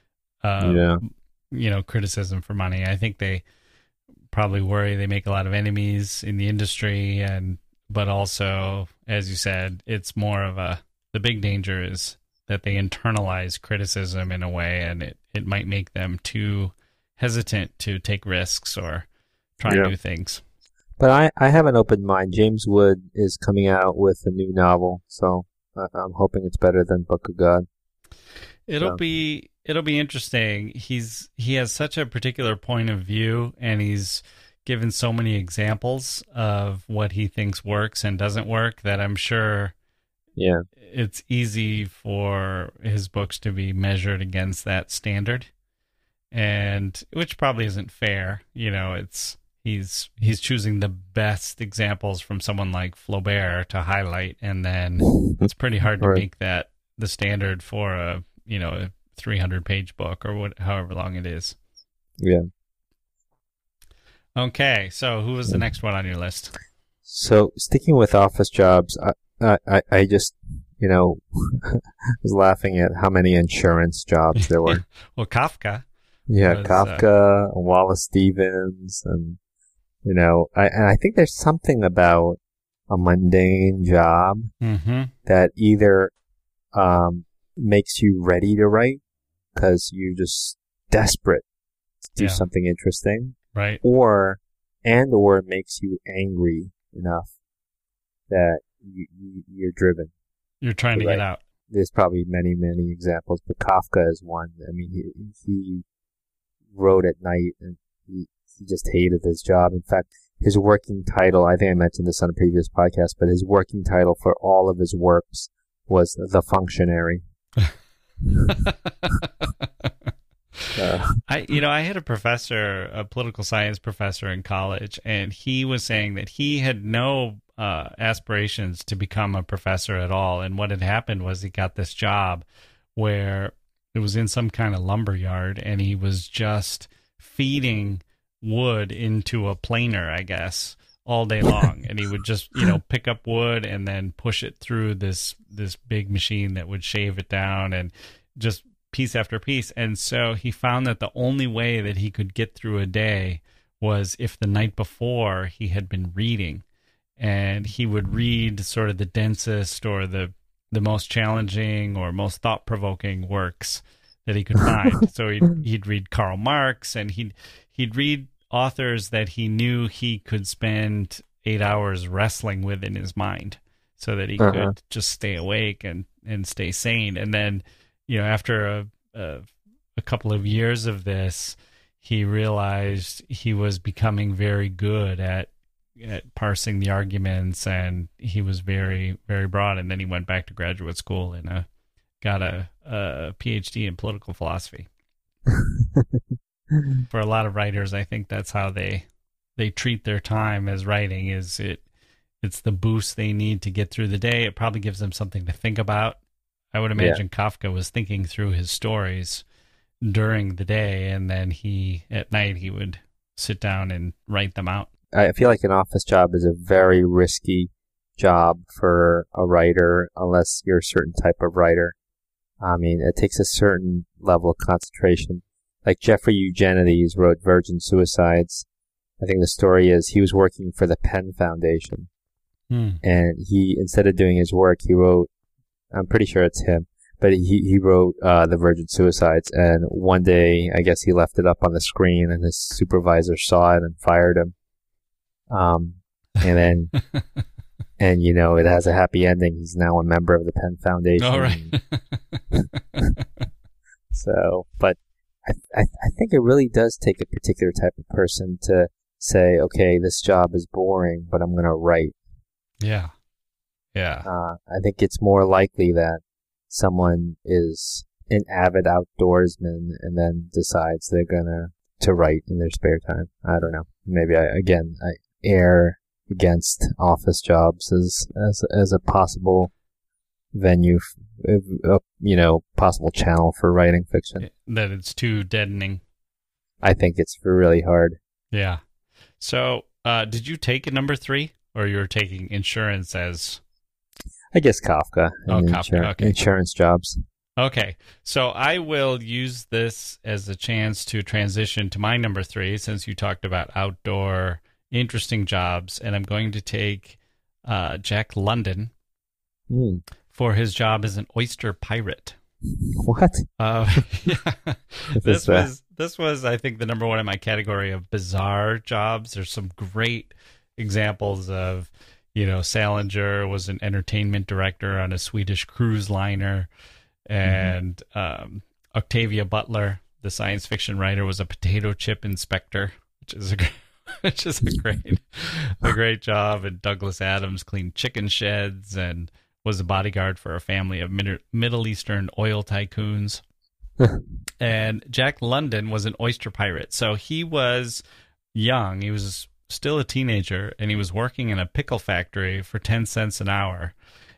Speaker 1: uh
Speaker 6: Yeah.
Speaker 1: you know, criticism for money. I think they probably worry they make a lot of enemies in the industry, and but also, as you said, it's more of a the big danger is that they internalize criticism in a way, and it, it might make them too hesitant to take risks or try
Speaker 6: Yeah.
Speaker 1: new things.
Speaker 6: But I, I have an open mind. James Wood is coming out with a new novel, so I, I'm hoping it's better than Book of God.
Speaker 1: It'll
Speaker 6: So-
Speaker 1: be it'll be interesting. He's he has such a particular point of view, and he's given so many examples of what he thinks works and doesn't work that I'm sure
Speaker 6: Yeah.
Speaker 1: it's easy for his books to be measured against that standard, and which probably isn't fair. You know, it's he's he's choosing the best examples from someone like Flaubert to highlight, and then it's pretty hard to
Speaker 6: Right.
Speaker 1: make that the standard for a you know a three hundred page book or what, however long it is.
Speaker 6: Yeah.
Speaker 1: Okay, so who was the next one on your list?
Speaker 6: So sticking with office jobs, I, I, I- I just, you know, was laughing at how many insurance jobs there were.
Speaker 1: Well, Kafka.
Speaker 6: Yeah,
Speaker 1: Was, uh,
Speaker 6: Kafka, Wallace Stevens, and, you know, I, and I think there's something about a mundane job
Speaker 1: Mm-hmm.
Speaker 6: that either um, makes you ready to write because you're just desperate to do
Speaker 1: Yeah.
Speaker 6: something interesting,
Speaker 1: Right.
Speaker 6: or and or it makes you angry enough that you, you you're driven.
Speaker 1: You're trying to
Speaker 6: Right.
Speaker 1: get out.
Speaker 6: There's probably many many examples, but Kafka is one. I mean, he he wrote at night and he he just hated his job. In fact, his working title, I think I mentioned this on a previous podcast, but his working title for all of his works was The Functionary. Uh,
Speaker 1: I, you know, I had a professor, a political science professor in college, and he was saying that he had no uh, aspirations to become a professor at all. And what had happened was he got this job where it was in some kind of lumber yard, and he was just feeding wood into a planer, I guess, all day long. And he would just, you know, pick up wood and then push it through this this big machine that would shave it down, and just piece after piece. And so he found that the only way that he could get through a day was if the night before he had been reading, and he would read sort of the densest or the the most challenging or most thought-provoking works that he could find. So he'd, he'd read Karl Marx, and he'd he'd read authors that he knew he could spend eight hours wrestling with in his mind, so that he
Speaker 6: Uh-huh.
Speaker 1: could just stay awake and and stay sane. And then, you know, after a, a a couple of years of this, he realized he was becoming very good at at parsing the arguments, and he was very very broad. And then he went back to graduate school and uh, got a, a P H D in political philosophy. For a lot of writers, I think that's how they they treat their time as writing. Is it it's the boost they need to get through the day. It probably gives them something to think about. I would imagine Kafka was thinking through his stories during the day, and then he at night he would sit down and write them out.
Speaker 6: I feel like an office job is a very risky job for a writer unless you're a certain type of writer. I mean, it takes a certain level of concentration. Like Jeffrey Eugenides wrote Virgin Suicides. I think the story is he was working for the Penn Foundation,
Speaker 1: Hmm.
Speaker 6: and he, instead of doing his work, he wrote, I'm pretty sure it's him, but he, he wrote uh, the Virgin Suicides, and one day, I guess he left it up on the screen, and his supervisor saw it and fired him. Um, and then, and you know, it has a happy ending. He's now a member of the Penn Foundation.
Speaker 1: All right.
Speaker 6: So, but I, I, I think it really does take a particular type of person to say, okay, this job is boring, but I'm going to write.
Speaker 1: Yeah. Yeah.
Speaker 6: Uh, I think it's more likely that someone is an avid outdoorsman and then decides they're gonna to write in their spare time. I don't know. Maybe I again I err against office jobs as as as a possible venue, f- uh, you know, possible channel for writing fiction.
Speaker 1: That it's too deadening.
Speaker 6: I think it's really hard.
Speaker 1: Yeah. So, uh, did you take a number three, or you were taking insurance as?
Speaker 6: I guess Kafka.
Speaker 1: Oh,
Speaker 6: and
Speaker 1: Kafka,
Speaker 6: insur-
Speaker 1: okay.
Speaker 6: Insurance jobs.
Speaker 1: Okay, so I will use this as a chance to transition to my number three, since you talked about outdoor interesting jobs, and I'm going to take uh, Jack London
Speaker 6: Hmm.
Speaker 1: for his job as an oyster pirate.
Speaker 6: What?
Speaker 1: Uh, yeah.
Speaker 6: What
Speaker 1: This
Speaker 6: is that?
Speaker 1: was this was I think the number one in my category of bizarre jobs. There's some great examples of, you know, Salinger was an entertainment director on a Swedish cruise liner, and mm-hmm. um, Octavia Butler, the science fiction writer, was a potato chip inspector, which is a which is a great a great job. And Douglas Adams cleaned chicken sheds and was a bodyguard for a family of Mid- Middle Eastern oil tycoons. And Jack London was an oyster pirate. So he was young. He was still a teenager, and he was working in a pickle factory for ten cents an hour.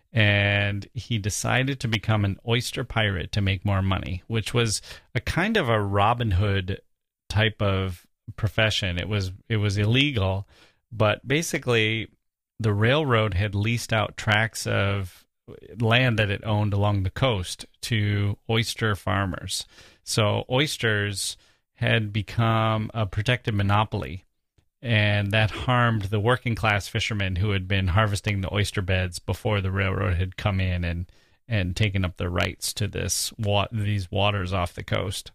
Speaker 1: And he decided to become an oyster pirate to make more money, which was a kind of a Robin Hood type of profession. It was it was illegal, but basically the railroad had leased out tracts of land that it owned along the coast to oyster farmers. So oysters had become a protected monopoly, and that harmed the working class fishermen who had been harvesting the oyster beds before the railroad had come in and and taken up the rights to this wa- these waters off the coast.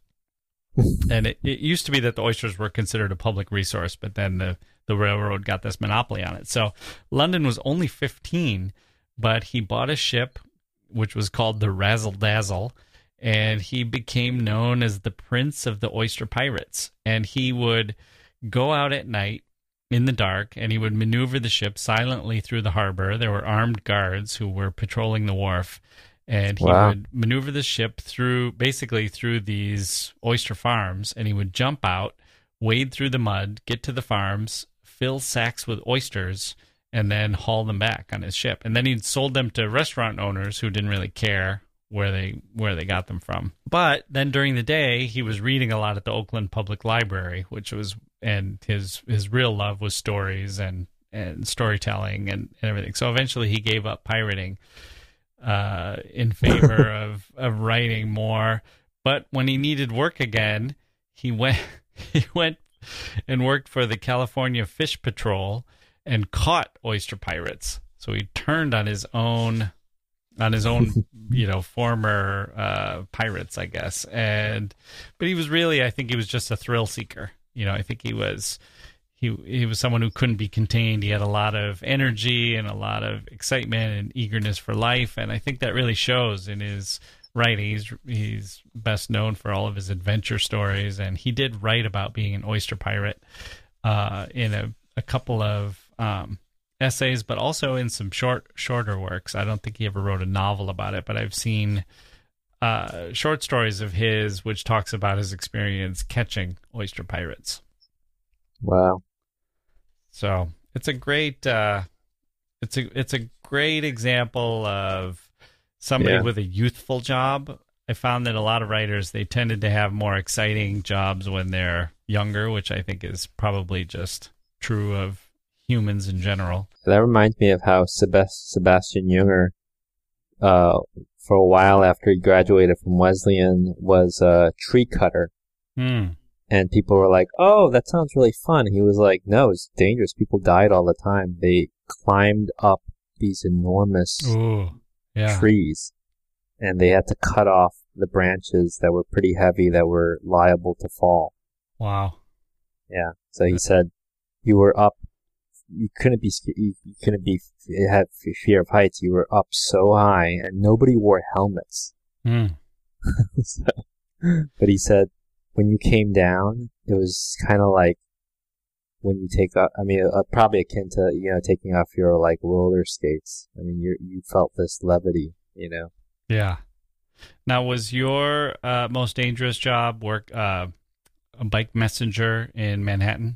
Speaker 1: And it, it used to be that the oysters were considered a public resource, but then the, the railroad got this monopoly on it. So London was only fifteen, but he bought a ship which was called the Razzle Dazzle, and he became known as the Prince of the Oyster Pirates. And he would go out at night in the dark, and he would maneuver the ship silently through the harbor. There were armed guards who were patrolling the wharf, and he
Speaker 6: Wow.
Speaker 1: would maneuver the ship through, basically through these oyster farms, and he would jump out, wade through the mud, get to the farms, fill sacks with oysters, and then haul them back on his ship. And then he'd sold them to restaurant owners who didn't really care where they where they got them from. But then during the day, he was reading a lot at the Oakland Public Library, which was, and his his real love was stories and, and storytelling and, and everything. So eventually he gave up pirating uh, in favor of, of writing more. But when he needed work again, he went he went and worked for the California Fish Patrol and caught oyster pirates. So he turned on his own on his own, you know, former uh, pirates, I guess. And but he was really, I think he was just a thrill seeker. You know, I think he was he he was someone who couldn't be contained. He had a lot of energy and a lot of excitement and eagerness for life, and I think that really shows in his writing. He's he's best known for all of his adventure stories, and he did write about being an oyster pirate uh, in a, a couple of um, essays, but also in some short shorter works. I don't think he ever wrote a novel about it, but I've seen uh, short stories of his which talks about his experience catching oyster pirates.
Speaker 6: Wow.
Speaker 1: So it's a great uh, it's a it's a great example of somebody
Speaker 6: Yeah.
Speaker 1: with a youthful job. I found that a lot of writers, they tended to have more exciting jobs when they're younger, which I think is probably just true of humans in general.
Speaker 6: That reminds me of how Sebast- Sebastian Junger, uh, for a while after he graduated from Wesleyan, was a tree cutter.
Speaker 1: Hmm.
Speaker 6: And people were like, oh, that sounds really fun. He was like, no, it's dangerous. People died all the time. They climbed up these enormous
Speaker 1: Ooh, yeah.
Speaker 6: trees, and they had to cut off the branches that were pretty heavy that were liable to fall.
Speaker 1: Wow.
Speaker 6: Yeah. So he said, you were up, you couldn't be, sca- you you couldn't be, you had f- fear of heights. You were up so high, and nobody wore helmets.
Speaker 1: Hmm.
Speaker 6: So, but he said, when you came down, it was kind of like when you take off, I mean, uh, probably akin to, you know, taking off your, like, roller skates. I mean, you you felt this levity, you know?
Speaker 1: Yeah. Now, was your uh, most dangerous job work uh, a bike messenger in Manhattan?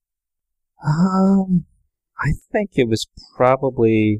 Speaker 6: Um, I think it was probably,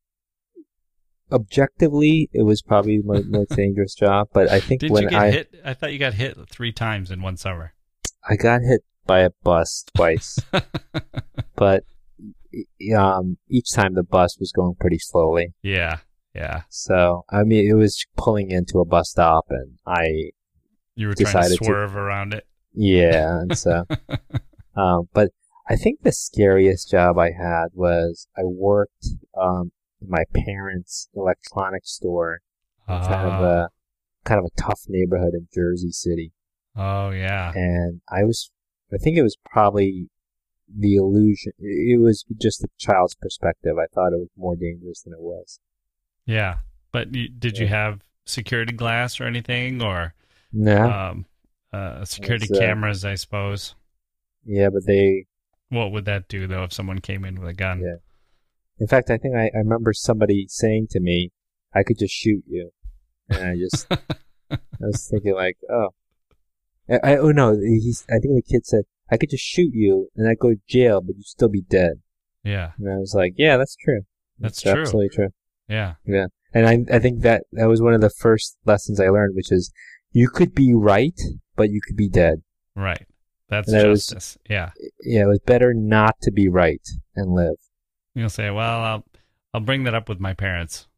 Speaker 6: objectively, it was probably my most dangerous job, but I think
Speaker 1: Did
Speaker 6: when
Speaker 1: you get
Speaker 6: I,
Speaker 1: hit? I thought you got hit three times in one summer.
Speaker 6: I got hit by a bus twice, but um, each time the bus was going pretty slowly.
Speaker 1: Yeah, yeah.
Speaker 6: So, I mean, it was pulling into a bus stop, and I,
Speaker 1: You were trying to
Speaker 6: Decided to-
Speaker 1: swerve around it.
Speaker 6: yeah, and so, um, but I think the scariest job I had was I worked, um, in my parents' electronics store, in kind of
Speaker 1: Ah.
Speaker 6: a kind of a tough neighborhood in Jersey City.
Speaker 1: Oh, yeah.
Speaker 6: And I was, I think it was probably the illusion. It was just a child's perspective. I thought it was more dangerous than it was.
Speaker 1: Yeah. But you, did
Speaker 6: yeah.
Speaker 1: you have security glass or anything, or
Speaker 6: no.
Speaker 1: um, uh, security
Speaker 6: uh,
Speaker 1: cameras, I suppose?
Speaker 6: Yeah, but they...
Speaker 1: What would that do, though, if someone came in with a gun?
Speaker 6: Yeah. In fact, I think I, I remember somebody saying to me, I could just shoot you. And I just... I was thinking like, oh. I, I oh no, he's, I think the kid said, I could just shoot you and I'd go to jail, but you'd still be dead.
Speaker 1: Yeah.
Speaker 6: And I was like, yeah, that's true.
Speaker 1: That's,
Speaker 6: that's
Speaker 1: true.
Speaker 6: absolutely true.
Speaker 1: Yeah.
Speaker 6: Yeah. And I I think that that was one of the first lessons I learned, which is you could be right, but you could be dead.
Speaker 1: Right. That's
Speaker 6: that
Speaker 1: justice.
Speaker 6: Was,
Speaker 1: yeah.
Speaker 6: Yeah, it was better not to be right and live.
Speaker 1: You'll say, well, I'll I'll bring that up with my parents.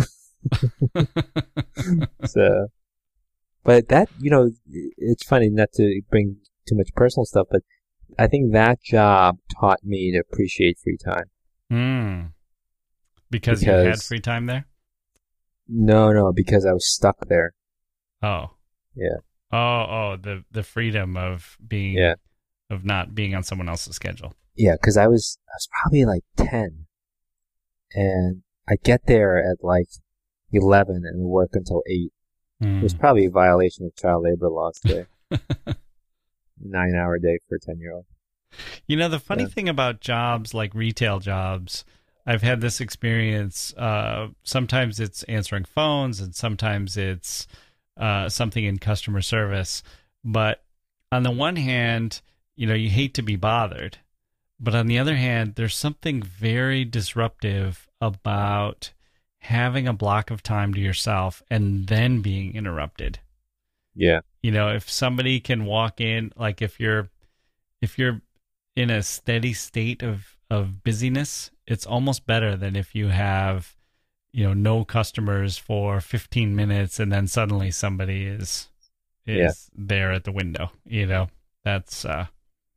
Speaker 6: So, but that, you know, it's funny not to bring too much personal stuff, but I think that job taught me to appreciate free time.
Speaker 1: Mm. Because, because you had free time there?
Speaker 6: No, no, because I was stuck there.
Speaker 1: Oh.
Speaker 6: Yeah.
Speaker 1: Oh, oh, the the freedom of being,
Speaker 6: yeah.
Speaker 1: of not being on someone else's schedule.
Speaker 6: Yeah, because I was, I was probably like ten, and I get there at like eleven and work until eight.
Speaker 1: Mm.
Speaker 6: It was probably a violation of child labor laws today. Nine hour day for a ten year old.
Speaker 1: You know, the funny
Speaker 6: yeah.
Speaker 1: thing about jobs like retail jobs, I've had this experience. Uh, sometimes it's answering phones, and sometimes it's uh, something in customer service. But on the one hand, you know, you hate to be bothered. But on the other hand, there's something very disruptive about having a block of time to yourself and then being interrupted.
Speaker 6: Yeah.
Speaker 1: You know, if somebody can walk in, like if you're if you're in a steady state of, of busyness, it's almost better than if you have, you know, no customers for fifteen minutes and then suddenly somebody is is
Speaker 6: yeah.
Speaker 1: there at the window. You know, that's uh,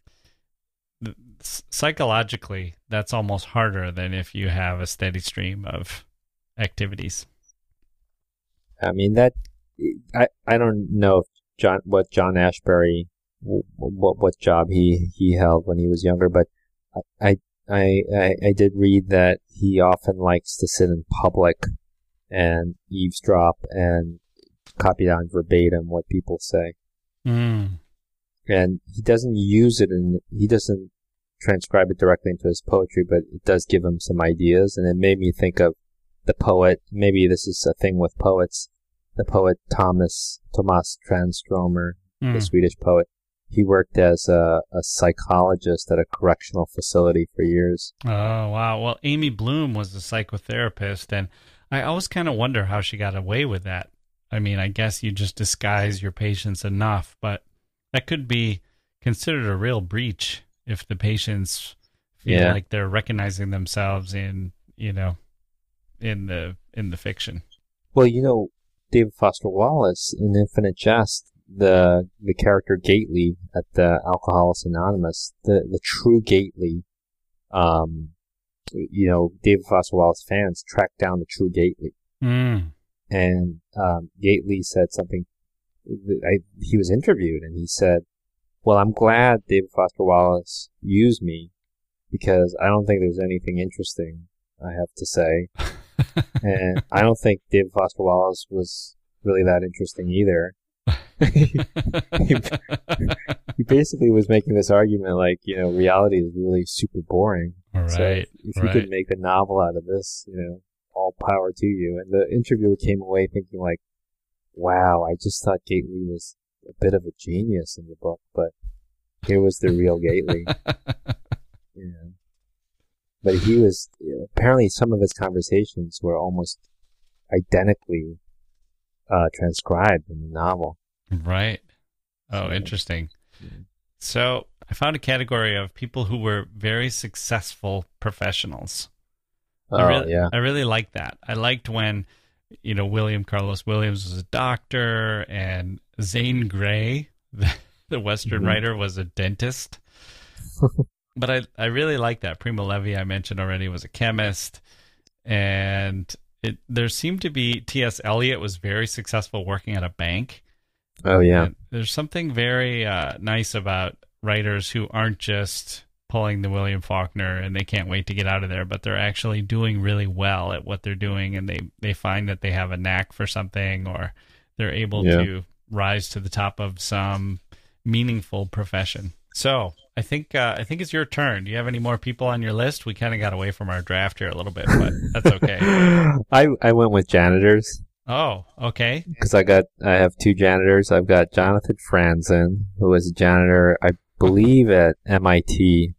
Speaker 1: psychologically, that's almost harder than if you have a steady stream of activities.
Speaker 6: I mean, that I I don't know if John what John Ashbery what what job he he held when he was younger, but I I I, I did read that he often likes to sit in public and eavesdrop and copy down verbatim what people say.
Speaker 1: Mm.
Speaker 6: And he doesn't use it, and he doesn't transcribe it directly into his poetry, but it does give him some ideas, and it made me think of the poet. Maybe this is a thing with poets. The poet Thomas Thomas Tranströmer, mm. the Swedish poet. He worked as a, a psychologist at a correctional facility for years.
Speaker 1: Oh, wow. Well, Amy Bloom was a psychotherapist, and I always kind of wonder how she got away with that. I mean, I guess you just disguise your patients enough, but that could be considered a real breach if the patients feel
Speaker 6: yeah.
Speaker 1: like they're recognizing themselves in, you know, in the in the fiction.
Speaker 6: Well, you know, David Foster Wallace in Infinite Jest, the the character Gately at the Alcoholics Anonymous, the the true Gately, um, you know, David Foster Wallace fans tracked down the true Gately,
Speaker 1: mm.
Speaker 6: and um, Gately said something. I, he was interviewed, and he said, "Well, I'm glad David Foster Wallace used me because I don't think there's anything interesting I have to say." And I don't think David Foster Wallace was really that interesting either. he, he basically was making this argument like, you know, reality is really super boring.
Speaker 1: Right,
Speaker 6: so if you
Speaker 1: right.
Speaker 6: could make a novel out of this, you know, all power to you. And the interviewer came away thinking like, wow, I just thought Gately was a bit of a genius in the book, but here was the real Gately. Yeah. But he was, apparently some of his conversations were almost identically uh, transcribed in the novel.
Speaker 1: Right. Oh,
Speaker 6: so,
Speaker 1: interesting.
Speaker 6: Yeah.
Speaker 1: So I found a category of people who were very successful professionals.
Speaker 6: Oh,
Speaker 1: I really,
Speaker 6: yeah.
Speaker 1: I really liked that. I liked when, you know, William Carlos Williams was a doctor and Zane Grey, the, the Western
Speaker 6: mm-hmm.
Speaker 1: writer, was a dentist. But I, I really like that. Primo Levi, I mentioned already, was a chemist. And it there seemed to be T S. Eliot was very successful working at a bank.
Speaker 6: Oh, yeah.
Speaker 1: And there's something very uh, nice about writers who aren't just pulling the William Faulkner and they can't wait to get out of there, but they're actually doing really well at what they're doing, and they, they find that they have a knack for something, or they're able
Speaker 6: Yeah.
Speaker 1: to rise to the top of some meaningful profession. So I think uh, I think it's your turn. Do you have any more people on your list? We kind of got away from our draft here a little bit, but that's okay.
Speaker 6: I, I went with janitors
Speaker 1: Oh, okay.
Speaker 6: because I got I have two janitors. I've got Jonathan Franzen, who was a janitor, I believe, at M I T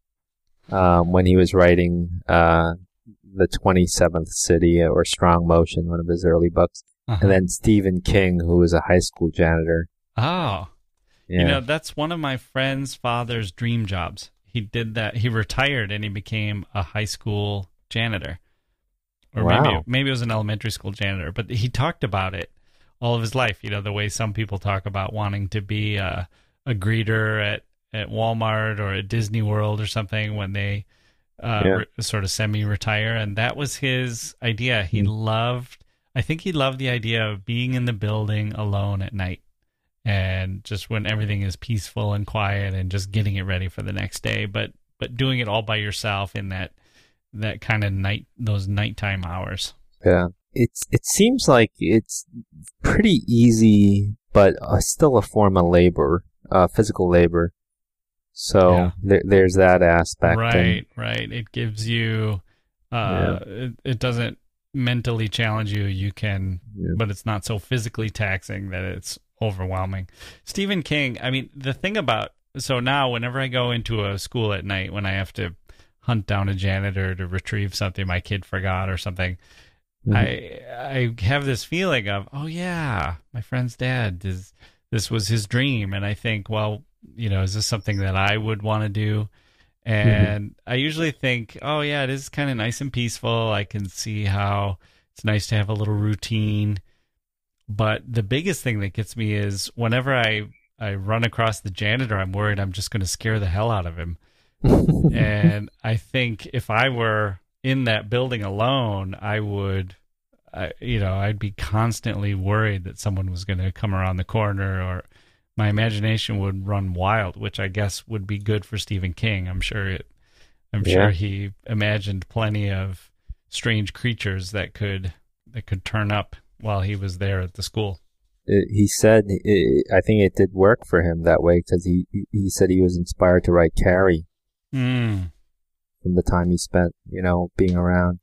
Speaker 6: um, when he was writing uh, the twenty-seventh City or Strong Motion, one of his early books.
Speaker 1: Uh-huh.
Speaker 6: And then Stephen King, who was a high school janitor.
Speaker 1: Oh,
Speaker 6: Yeah.
Speaker 1: you know, that's one of my friend's father's dream jobs. He did that. He retired and he became a high school janitor. Or
Speaker 6: Wow.
Speaker 1: maybe maybe it was an elementary school janitor, but he talked about it all of his life. You know, the way some people talk about wanting to be a, a greeter at, at Walmart or at Disney World or something when they uh,
Speaker 6: Yeah.
Speaker 1: re- sort of semi-retire. And that was his idea. He
Speaker 6: Mm.
Speaker 1: loved, I think he loved the idea of being in the building alone at night. And just when everything is peaceful and quiet and just getting it ready for the next day, but but doing it all by yourself in that that kind of night, those nighttime hours.
Speaker 6: Yeah. It's it seems like it's pretty easy, but uh, still a form of labor, uh, physical labor. So
Speaker 1: Yeah.
Speaker 6: there, there's that aspect.
Speaker 1: Right,
Speaker 6: And,
Speaker 1: right. It gives you, uh, it, it doesn't mentally challenge you. You can,
Speaker 6: Yeah.
Speaker 1: but it's not so physically taxing that it's overwhelming. Stephen King, I mean, the thing about, so now whenever I go into a school at night, when I have to hunt down a janitor to retrieve something my kid forgot or something,
Speaker 6: Mhm.
Speaker 1: I I have this feeling of, oh yeah, my friend's dad, is, this was his dream. And I think, well, you know, is this something that I would want to do? And I usually think, oh yeah, it is kind of nice and peaceful. I can see how it's nice to have a little routine. But the biggest thing that gets me is whenever I, I run across the janitor, I'm worried I'm just going to scare the hell out of him. And I think if I were in that building alone, I would, I, you know, I'd be constantly worried that someone was going to come around the corner, or my imagination would run wild, which I guess would be good for Stephen King. I'm sure it, I'm
Speaker 6: Yeah.
Speaker 1: sure he imagined plenty of strange creatures that could, that could turn up while he was there at the school.
Speaker 6: It, he said, it, I think it did work for him that way because he, he he said he was inspired to write Carrie
Speaker 1: Mm,
Speaker 6: from the time he spent, you know, being around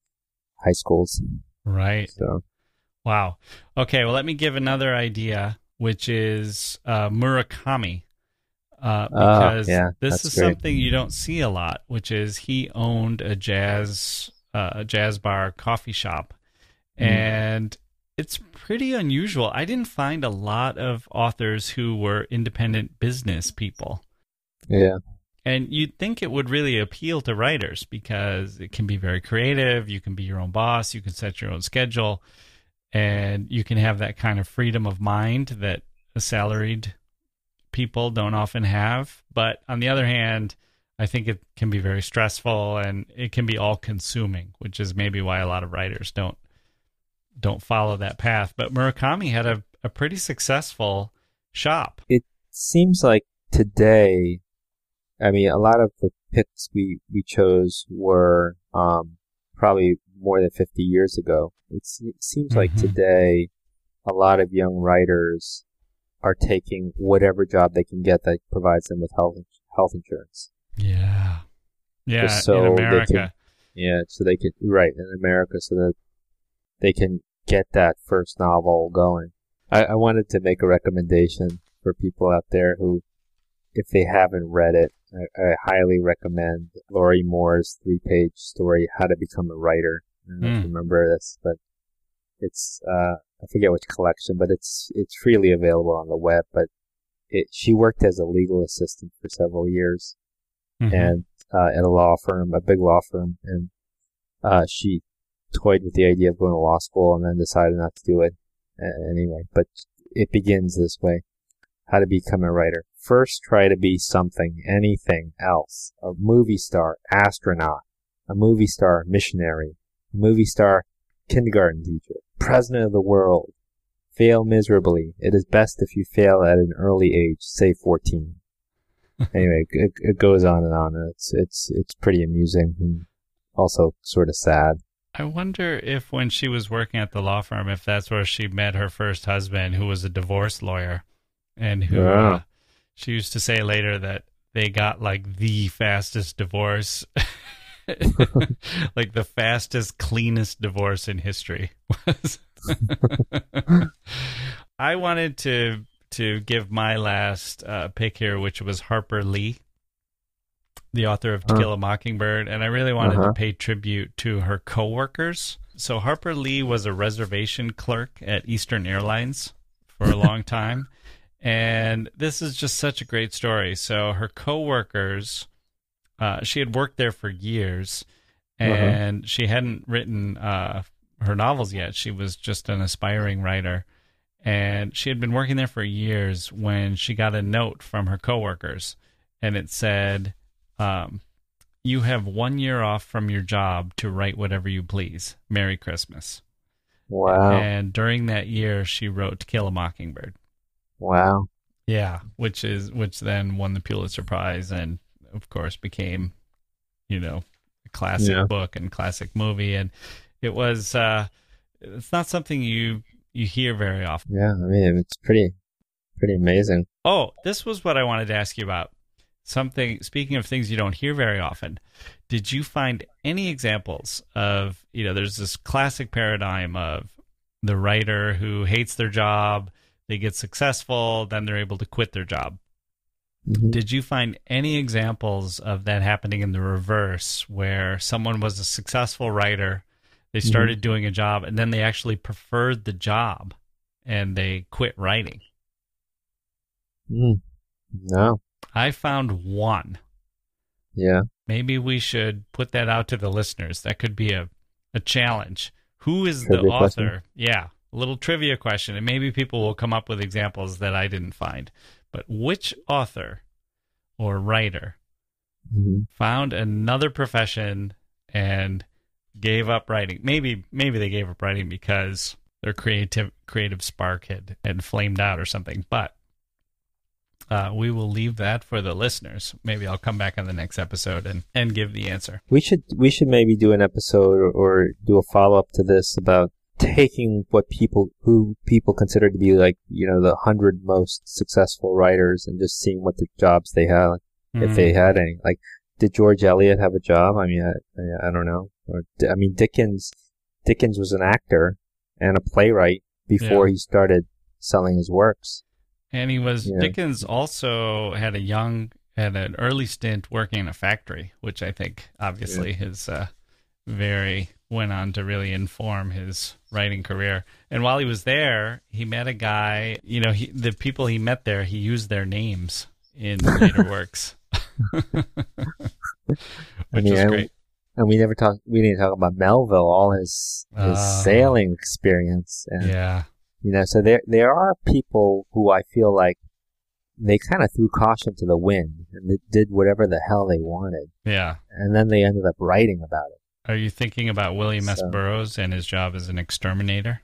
Speaker 6: high schools.
Speaker 1: right.
Speaker 6: So
Speaker 1: Wow. Okay, well, let me give another idea, which is uh, Murakami. Uh,
Speaker 6: Oh,
Speaker 1: because
Speaker 6: yeah,
Speaker 1: this
Speaker 6: that's
Speaker 1: is
Speaker 6: great.
Speaker 1: something you don't see a lot, which is he owned a jazz uh, a jazz bar coffee shop.
Speaker 6: Mm.
Speaker 1: And it's pretty unusual. I didn't find a lot of authors who were independent business people.
Speaker 6: yeah,
Speaker 1: And you'd think it would really appeal to writers because it can be very creative. You can be your own boss. You can set your own schedule. And you can have that kind of freedom of mind that a salaried people don't often have. But on the other hand, I think it can be very stressful and it can be all consuming, which is maybe why a lot of writers don't don't follow that path. But Murakami had a, a pretty successful shop.
Speaker 6: it seems like today, I mean, a lot of the picks we, we chose were um, probably more than fifty years ago. It's, it seems like
Speaker 1: Mhm.
Speaker 6: today, a lot of young writers are taking whatever job they can get that provides them with health health insurance.
Speaker 1: Yeah. Yeah,
Speaker 6: Just so
Speaker 1: in
Speaker 6: they
Speaker 1: America.
Speaker 6: can- Yeah, so they could, right, in America, so that they can get that first novel going. I, I wanted to make a recommendation for people out there who, if they haven't read it, I, I highly recommend Laurie Moore's three-page story, How to Become a Writer. I don't know if
Speaker 1: Mm.
Speaker 6: you remember this, but it's, uh, I forget which collection, but it's, it's freely available on the web, but it, she worked as a legal assistant for several years
Speaker 1: Mhm.
Speaker 6: and, uh, at a law firm, a big law firm, and, uh, she toyed with the idea of going to law school and then decided not to do it uh, anyway, but it begins this way. How to become a writer. First, try to be something, anything else. A movie star, astronaut, a movie star, missionary, a movie star, kindergarten teacher, president of the world. Fail miserably. It is best if you fail at an early age, say fourteen. Anyway, it, it goes on and on. It's it's it's pretty amusing and also sort of sad.
Speaker 1: I wonder if when she was working at the law firm, if that's where she met her first husband, who was a divorce lawyer, and who
Speaker 6: Yeah.
Speaker 1: uh, she used to say later that they got like the fastest divorce, like the fastest, cleanest divorce in history. I wanted to to give my last uh, pick here, which was Harper Lee, the author of To
Speaker 6: Uh.
Speaker 1: Kill a Mockingbird, and I really wanted
Speaker 6: Uh-huh.
Speaker 1: to pay tribute to her coworkers. So Harper Lee was a reservation clerk at Eastern Airlines for a long time, and this is just such a great story. So her coworkers, uh, she had worked there for years, and she hadn't written uh, her novels yet. She was just an aspiring writer, and she had been working there for years when she got a note from her coworkers, and it said, Um, you have one year off from your job to write whatever you please. Merry Christmas.
Speaker 6: Wow.
Speaker 1: And during that year, she wrote To Kill a Mockingbird.
Speaker 6: Wow.
Speaker 1: Yeah, which is which then won the Pulitzer Prize and, of course, became, you know, a classic
Speaker 6: Yeah.
Speaker 1: book and classic movie. And it was uh, it's not something you you hear very often.
Speaker 6: Yeah, I mean, it's pretty, pretty amazing.
Speaker 1: Oh, this was what I wanted to ask you about. Something, speaking of things you don't hear very often, did you find any examples of, you know, there's this classic paradigm of the writer who hates their job, they get successful, then they're able to quit their job.
Speaker 6: Mhm.
Speaker 1: Did you find any examples of that happening in the reverse, where someone was a successful writer, they started doing a job, and then they actually preferred the job and they quit writing?
Speaker 6: Mm. No.
Speaker 1: I found one.
Speaker 6: Yeah.
Speaker 1: Maybe we should put that out to the listeners. That could be a, a challenge. Who is
Speaker 6: Trivia
Speaker 1: the author?
Speaker 6: question?
Speaker 1: Yeah, a little trivia question, and maybe people will come up with examples that I didn't find. But which author or writer
Speaker 6: Mhm.
Speaker 1: found another profession and gave up writing? Maybe maybe they gave up writing because their creative creative spark had, had flamed out or something. But uh, we will leave that for the listeners. Maybe I'll come back on the next episode and, and give the answer.
Speaker 6: We should we should maybe do an episode or, or do a follow up to this about taking what people who people consider to be like, you know, the hundred most successful writers and just seeing what the jobs they had, if they had any. Like, did George Eliot have a job? I mean, I, I don't know. Or I mean, Dickens Dickens was an actor and a playwright before
Speaker 1: Yeah.
Speaker 6: he started selling his works.
Speaker 1: And he was
Speaker 6: Yeah.
Speaker 1: Dickens also had a young had an early stint working in a factory, which I think obviously his uh, very went on to really inform his writing career. And while he was there, he met a guy. You know, he, the people he met there, he used their names in later works, which
Speaker 6: mean,
Speaker 1: was
Speaker 6: I-
Speaker 1: great.
Speaker 6: And we never talked. We didn't talk about Melville, all his his
Speaker 1: Oh.
Speaker 6: sailing experience. And,
Speaker 1: Yeah,
Speaker 6: You know, so there there are people who I feel like they kind of threw caution to the wind and they did whatever the hell they wanted,
Speaker 1: yeah.
Speaker 6: and then they ended up writing about
Speaker 1: Are you thinking about William S.
Speaker 6: So-
Speaker 1: Burroughs and his job as an exterminator?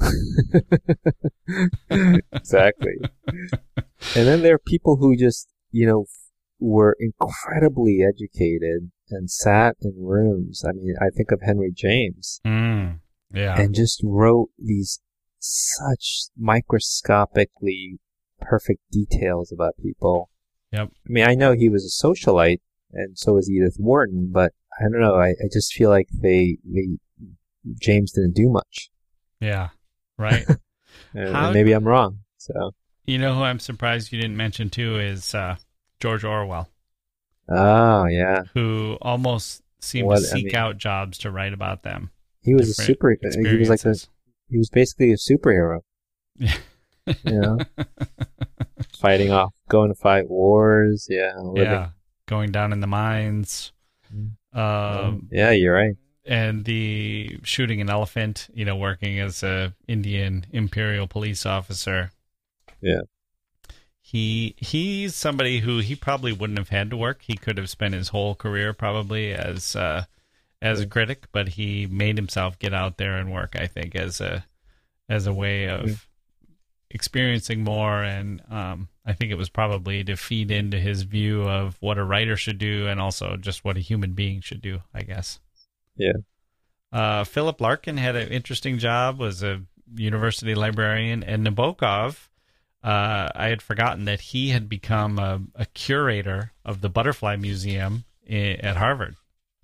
Speaker 6: it. Exactly. And then there are people who just, you know, were incredibly educated and sat in rooms. I mean, I think of Henry James
Speaker 1: Mm, yeah.
Speaker 6: and just wrote these such microscopically perfect details about people.
Speaker 1: Yep.
Speaker 6: I mean, I know he was a socialite, and so was Edith Wharton, but I don't know. I, I just feel like they, they, James didn't do much.
Speaker 1: Yeah, right.
Speaker 6: And,
Speaker 1: How-
Speaker 6: and maybe I'm wrong. So,
Speaker 1: You know who I'm surprised you didn't mention too is uh, George Orwell,
Speaker 6: oh yeah,
Speaker 1: who almost seemed
Speaker 6: What-
Speaker 1: to
Speaker 6: I
Speaker 1: seek
Speaker 6: mean-
Speaker 1: out jobs to write about them.
Speaker 6: he was a
Speaker 1: Different
Speaker 6: super. He was like a.
Speaker 1: experiences.
Speaker 6: He was basically a superhero.
Speaker 1: Yeah.
Speaker 6: You know, fighting off, going to fight wars. Yeah, living.
Speaker 1: Yeah, going down in the mines, um,
Speaker 6: yeah, you're right.
Speaker 1: and the shooting an elephant. You know, working as a Indian imperial police officer.
Speaker 6: Yeah.
Speaker 1: He he's somebody who he probably wouldn't have had to work. He could have spent his whole career probably as uh, as a critic, but he made himself get out there and work, I think, as a as a way of mm. experiencing more. And um, I think it was probably to feed into his view of what a writer should do and also just what a human being should do, I guess.
Speaker 6: Yeah.
Speaker 1: Uh, Philip Larkin had an interesting job, was a university librarian, and Nabokov, uh, I had forgotten that he had become a, a curator of the Butterfly Museum i- at Harvard.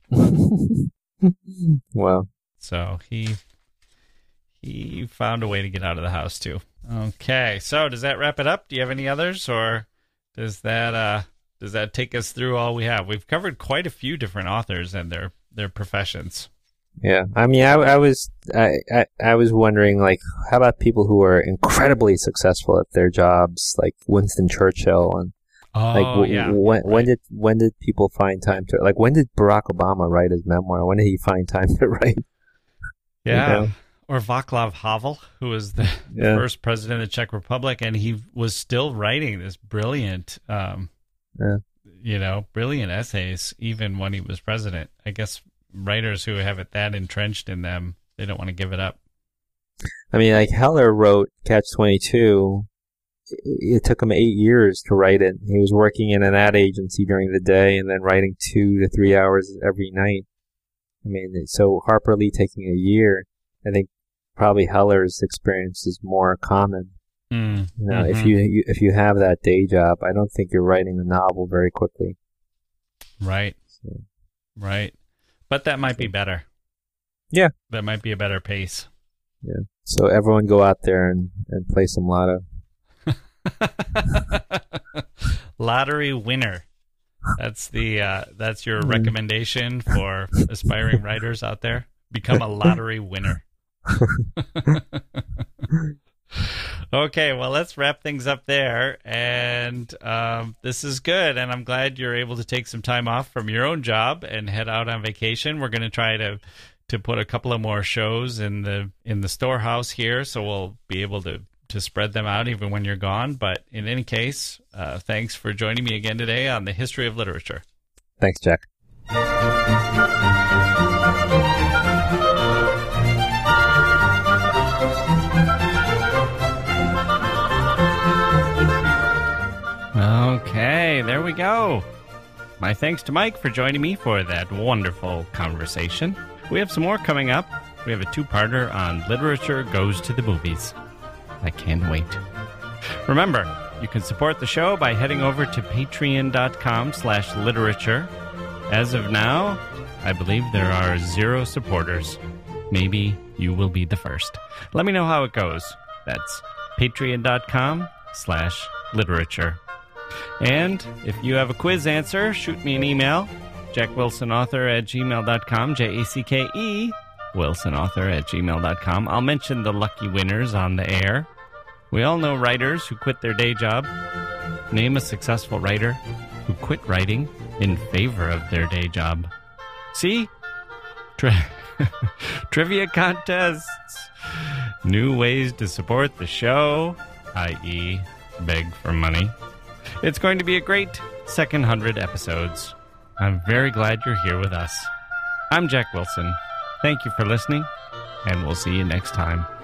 Speaker 6: Wow.
Speaker 1: So he he found a way to get out of the house too. Okay, so does that wrap it up? Do you have any others, or does that uh, does that take us through all we have? We've covered quite a few different authors and their their professions.
Speaker 6: Yeah, I mean, I, I was I, I I was wondering, like, how about people who are incredibly successful at their jobs, like Winston Churchill, and
Speaker 1: oh
Speaker 6: like w-
Speaker 1: yeah,
Speaker 6: when
Speaker 1: right.
Speaker 6: when did when did people find time to, like, when did Barack Obama write his memoir? When did he find time to write?
Speaker 1: Yeah.
Speaker 6: You know?
Speaker 1: Or Václav Havel, who was the, the
Speaker 6: Yeah.
Speaker 1: first president of the Czech Republic, and he was still writing this brilliant, um,
Speaker 6: Yeah.
Speaker 1: you know, brilliant essays even when he was president. I guess writers who have it that entrenched in them, they don't want to give it up.
Speaker 6: I mean, like, Heller wrote Catch twenty-two. It took him eight years to write it. He was working in an ad agency during the day and then writing two to three hours every night. I mean, so Harper Lee taking a year, I think probably Heller's experience is more common.
Speaker 1: Mm.
Speaker 6: You know,
Speaker 1: Mm-hmm.
Speaker 6: if you, you if you have that day job, I don't think you're writing a novel very quickly.
Speaker 1: Right.
Speaker 6: So.
Speaker 1: Right. But that might be better.
Speaker 6: Yeah.
Speaker 1: That might be a better pace.
Speaker 6: Yeah. So everyone go out there and, and play some lotto.
Speaker 1: Lottery winner. That's the uh, that's your
Speaker 6: Mm.
Speaker 1: recommendation for aspiring writers out there. Become a lottery winner. Okay, well, let's wrap things up there. And um, this is good, and I'm glad you're able to take some time off from your own job and head out on vacation. We're going to try to to put a couple of more shows in the in the storehouse here, so we'll be able to to spread them out even when you're gone. But in any case, uh, thanks for joining me again today on the History of Literature.
Speaker 6: Thanks, Jack.
Speaker 1: Okay, there we go. My thanks to Mike for joining me for that wonderful conversation. We have some more coming up. We have a two-parter on Literature Goes to the Movies. I can't wait. Remember, you can support the show by heading over to patreon.com slash literature. As of now, I believe there are zero supporters. Maybe you will be the first. Let me know how it goes. That's patreon.com slash literature. And if you have a quiz answer, shoot me an email, jackwilsonauthor at gmail dot com, J A C K E, wilsonauthor at gmail dot com. I'll mention the lucky winners on the air. We all know writers who quit their day job. Name a successful writer who quit writing in favor of their day job. See? Tri- trivia contests. New ways to support the show, that is beg for money. It's going to be a great second hundred episodes. I'm very glad you're here with us. I'm Jack Wilson. Thank you for listening, and we'll see you next time.